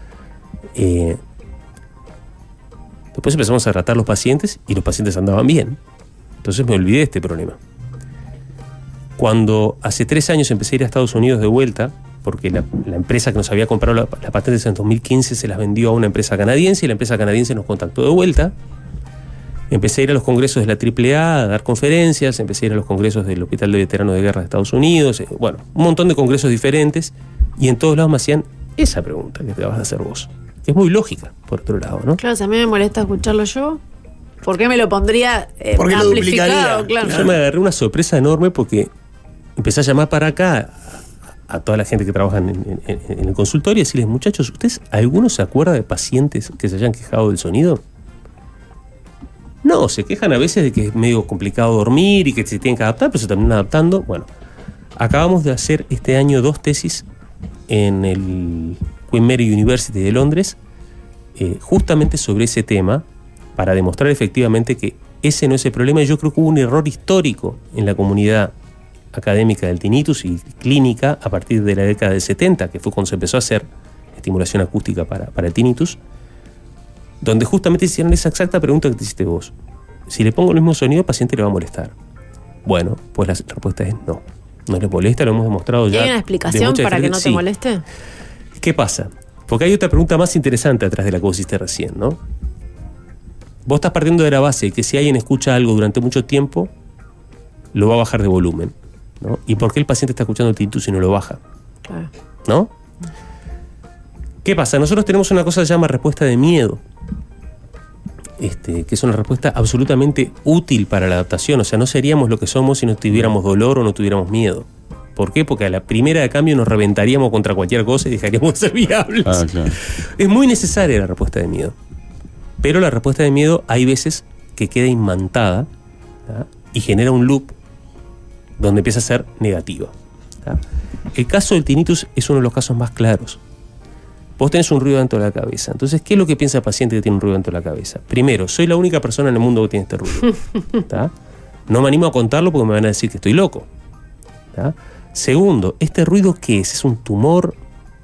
Después empezamos a tratar los pacientes y los pacientes andaban bien. Entonces me olvidé de este problema. Cuando hace 3 años empecé a ir a Estados Unidos de vuelta, porque la empresa que nos había comprado las patentes en 2015 se las vendió a una empresa canadiense y la empresa canadiense nos contactó de vuelta. Empecé a ir a los congresos de la AAA, a dar conferencias, empecé a ir a los congresos del Hospital de Veteranos de Guerra de Estados Unidos, bueno, un montón de congresos diferentes, y en todos lados me hacían esa pregunta que te vas a hacer vos. Es muy lógica, por otro lado, ¿no? Claro, si a mí me molesta escucharlo yo, ¿por qué me lo pondría ¿por qué amplificado? Claro. Yo me agarré una sorpresa enorme porque empecé a llamar para acá a toda la gente que trabaja en el consultorio y decirles, muchachos, ¿ustedes alguno se acuerda de pacientes que se hayan quejado del sonido? No, se quejan a veces de que es medio complicado dormir y que se tienen que adaptar, pero se terminan adaptando. Bueno, acabamos de hacer este año 2 tesis en el Queen Mary University de Londres, justamente sobre ese tema, para demostrar efectivamente que ese no es el problema. Y yo creo que hubo un error histórico en la comunidad académica del tinnitus y clínica a partir de la década del 70, que fue cuando se empezó a hacer estimulación acústica para el tinnitus, donde justamente hicieron esa exacta pregunta que te hiciste vos. Si le pongo el mismo sonido, al paciente le va a molestar. Bueno, pues la respuesta es no. No les molesta, lo hemos demostrado ya. ¿Hay una explicación para que no te moleste? ¿Qué pasa? Porque hay otra pregunta más interesante atrás de la que vos hiciste recién, ¿no? Vos estás partiendo de la base de que si alguien escucha algo durante mucho tiempo, lo va a bajar de volumen, ¿no? ¿Y por qué el paciente está escuchando el tinnitus y no lo baja? Claro. ¿No? ¿Qué pasa? Nosotros tenemos una cosa que se llama respuesta de miedo, que es una respuesta absolutamente útil para la adaptación. O sea, no seríamos lo que somos si no tuviéramos dolor o no tuviéramos miedo. ¿Por qué? Porque a la primera de cambio nos reventaríamos contra cualquier cosa y dejaríamos de ser viables. Ah, claro. Es muy necesaria la respuesta de miedo. Pero la respuesta de miedo hay veces que queda imantada, ¿tá? Y genera un loop donde empieza a ser negativa, ¿tá? El caso del tinnitus es uno de los casos más claros. Vos tenés un ruido dentro de la cabeza. Entonces, ¿qué es lo que piensa el paciente que tiene un ruido dentro de la cabeza? Primero, soy la única persona en el mundo que tiene este ruido, ¿tá? No me animo a contarlo porque me van a decir que estoy loco, ¿tá? Segundo, ¿este ruido qué es? ¿Es un tumor?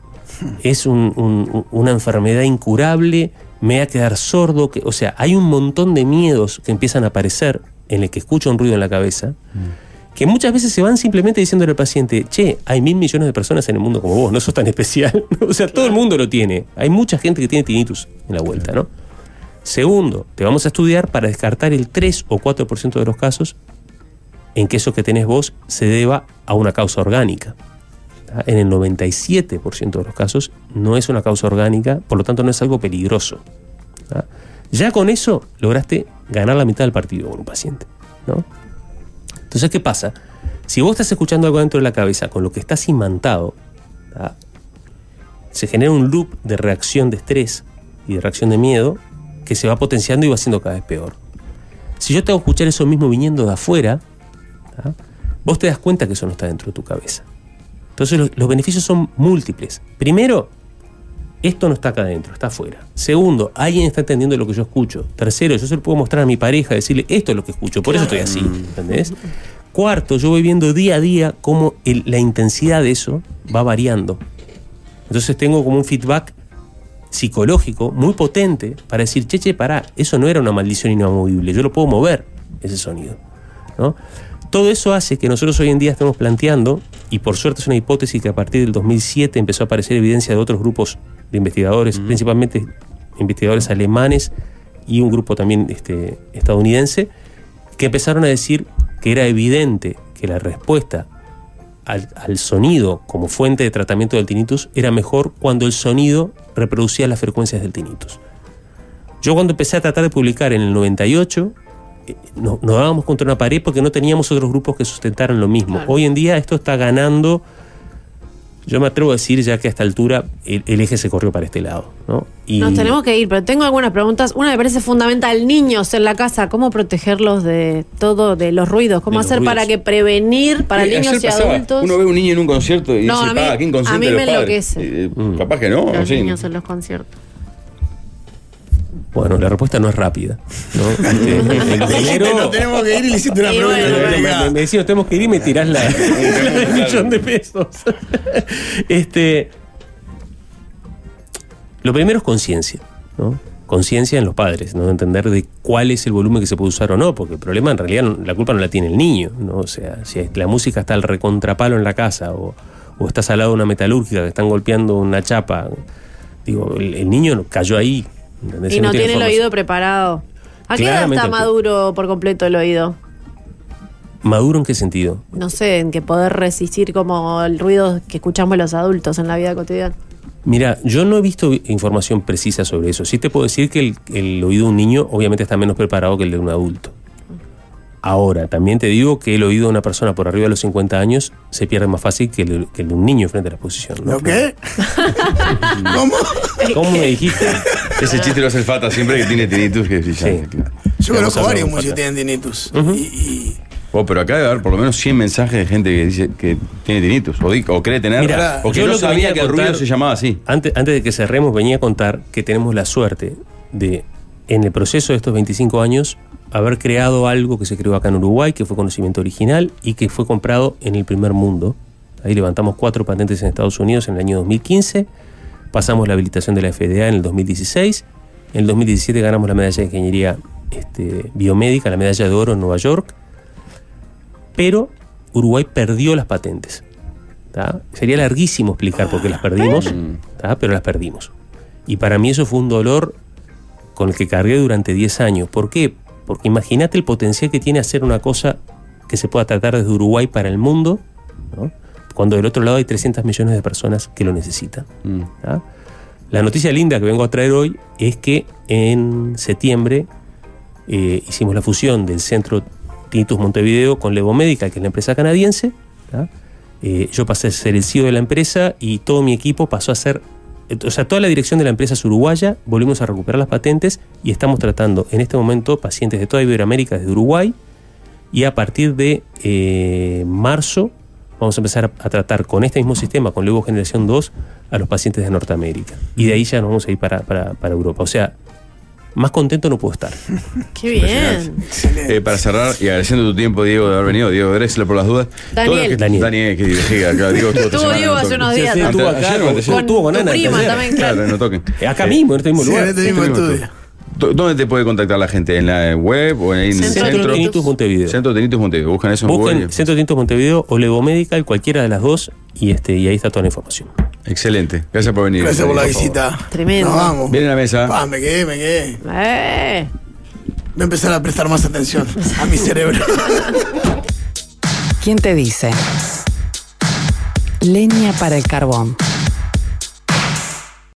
¿Es una enfermedad incurable? ¿Me va a quedar sordo? O sea, hay un montón de miedos que empiezan a aparecer en el que escucho un ruido en la cabeza, que muchas veces se van simplemente diciéndole al paciente, che, hay 1.000 millones de personas en el mundo como vos, no sos tan especial. O sea, todo el mundo lo tiene. Hay mucha gente que tiene tinnitus en la vuelta, ¿no? Segundo, te vamos a estudiar para descartar el 3 o 4% de los casos en que eso que tenés vos se deba a una causa orgánica. ¿Tá? En el 97% de los casos no es una causa orgánica, por lo tanto no es algo peligroso. ¿Tá? Ya con eso lograste ganar la mitad del partido con un paciente, ¿no? Entonces, ¿qué pasa? Si vos estás escuchando algo dentro de la cabeza con lo que estás imantado, ¿tá? Se genera un loop de reacción de estrés y de reacción de miedo que se va potenciando y va siendo cada vez peor. Si yo te hago escuchar eso mismo viniendo de afuera, ¿tá? Vos te das cuenta que eso no está dentro de tu cabeza. Entonces los beneficios son múltiples. Primero, esto no está acá adentro, está afuera. Segundo, alguien está entendiendo lo que yo escucho. Tercero, yo se lo puedo mostrar a mi pareja, decirle, esto es lo que escucho, por eso estoy así, ¿entendés? Cuarto, yo voy viendo día a día cómo la intensidad de eso va variando. Entonces tengo como un feedback psicológico muy potente para decir, che, pará, eso no era una maldición inamovible, yo lo puedo mover, ese sonido, ¿no? Todo eso hace que nosotros hoy en día estemos planteando, y por suerte es una hipótesis que a partir del 2007 empezó a aparecer evidencia de otros grupos de investigadores, principalmente investigadores alemanes y un grupo también estadounidense, que empezaron a decir que era evidente que la respuesta al sonido como fuente de tratamiento del tinnitus era mejor cuando el sonido reproducía las frecuencias del tinnitus. Yo cuando empecé a tratar de publicar en el 98, nos dábamos contra una pared porque no teníamos otros grupos que sustentaran lo mismo. Claro. Hoy en día esto está ganando, yo me atrevo a decir ya que a esta altura el eje se corrió para este lado, ¿no? Y nos tenemos que ir, pero tengo algunas preguntas. Una me parece fundamental, niños en la casa, ¿cómo protegerlos de todo, de los ruidos? ¿Cómo hacer para que prevenir para niños y adultos? Uno ve un niño en un concierto y no, dice, qué inconsciente a mí me los padres. enloquece. Capaz que no. Los sí. niños en los conciertos. Bueno, la respuesta no es rápida, ¿no? El primero, nos tenemos que ir y le hiciste una pregunta. me decís, nos tenemos que ir y me tirás la millón de pesos. Lo primero es conciencia, ¿no? Conciencia en los padres, ¿no? Entender de cuál es el volumen que se puede usar o no, porque el problema en realidad la culpa no la tiene el niño, ¿no? O sea, si la música está al recontrapalo en la casa o estás al lado de una metalúrgica que están golpeando una chapa, digo, el niño cayó ahí. Y no tiene el oído preparado. ¿A qué edad está maduro por completo el oído? ¿Maduro en qué sentido? No sé, en que poder resistir como el ruido que escuchamos los adultos en la vida cotidiana. Mira, yo no he visto información precisa sobre eso. Sí te puedo decir que el oído de un niño obviamente está menos preparado que el de un adulto. Ahora, también te digo que el oído de una persona por arriba de los 50 años se pierde más fácil que el de un niño frente a la exposición, ¿no? ¿Lo qué? ¿Cómo? ¿Cómo me dijiste? Ese chiste lo hace el Fata siempre que tiene tinnitus, que es brillante. Sí. Claro. Yo conozco varios músicos que tienen tinnitus. Pero acá debe haber por lo menos 100 mensajes de gente que dice que tiene tinnitus o cree tener. Mira, porque yo no lo que sabía venía que a el ruido contar, se llamaba así. Antes de que cerremos, venía a contar que tenemos la suerte de, en el proceso de estos 25 años, haber creado algo que se creó acá en Uruguay, que fue conocimiento original y que fue comprado en el primer mundo. Ahí levantamos 4 patentes en Estados Unidos en el año 2015, pasamos la habilitación de la FDA en el 2016, en el 2017 ganamos la medalla de ingeniería biomédica, la medalla de oro en Nueva York, pero Uruguay perdió las patentes. ¿Tá? Sería larguísimo explicar por qué las perdimos, ¿tá? Pero las perdimos. Y para mí eso fue un dolor con el que cargué durante 10 años. ¿Por qué? Porque imagínate el potencial que tiene hacer una cosa que se pueda tratar desde Uruguay para el mundo, ¿no? Cuando del otro lado hay 300 millones de personas que lo necesitan. ¿Ah? La noticia linda que vengo a traer hoy es que en septiembre hicimos la fusión del Centro Tinnitus Montevideo con Levomedical, que es la empresa canadiense. ¿Ah? Yo pasé a ser el CEO de la empresa y todo mi equipo pasó a ser... O sea, toda la dirección de la empresa es uruguaya, volvimos a recuperar las patentes y estamos tratando en este momento pacientes de toda Iberoamérica, desde Uruguay, y a partir de marzo vamos a empezar a tratar con este mismo sistema, con Levo Generación 2, a los pacientes de Norteamérica. Y de ahí ya nos vamos a ir para Europa. O sea, más contento no puedo estar. ¡Qué bien! Para cerrar, y agradeciendo tu tiempo, Diego, de haber venido, Diego Drexler, por las dudas. Daniel. Daniel, que dirigía acá. Diego Estuvo Diego hace unos días. Sí, estuvo acá, estuvo con tu Ana. prima también, claro. Claro, no toquen. Acá mismo, en este mismo lugar. en este mismo estudio. ¿Dónde te puede contactar la gente? ¿En la web o en el Centro Tinnitus Montevideo. Centro Tinnitus Montevideo. Buscan eso en Busquen Google. Centro Tinnitus Montevideo o Levomedical, cualquiera de las dos, y ahí está toda la información. Excelente. Gracias por venir. Gracias por la favor. visita. Tremendo. Nos vamos. Viene a la mesa. Me quedé. Voy a empezar a prestar más atención a mi cerebro. ¿Quién te dice? Leña para el carbón.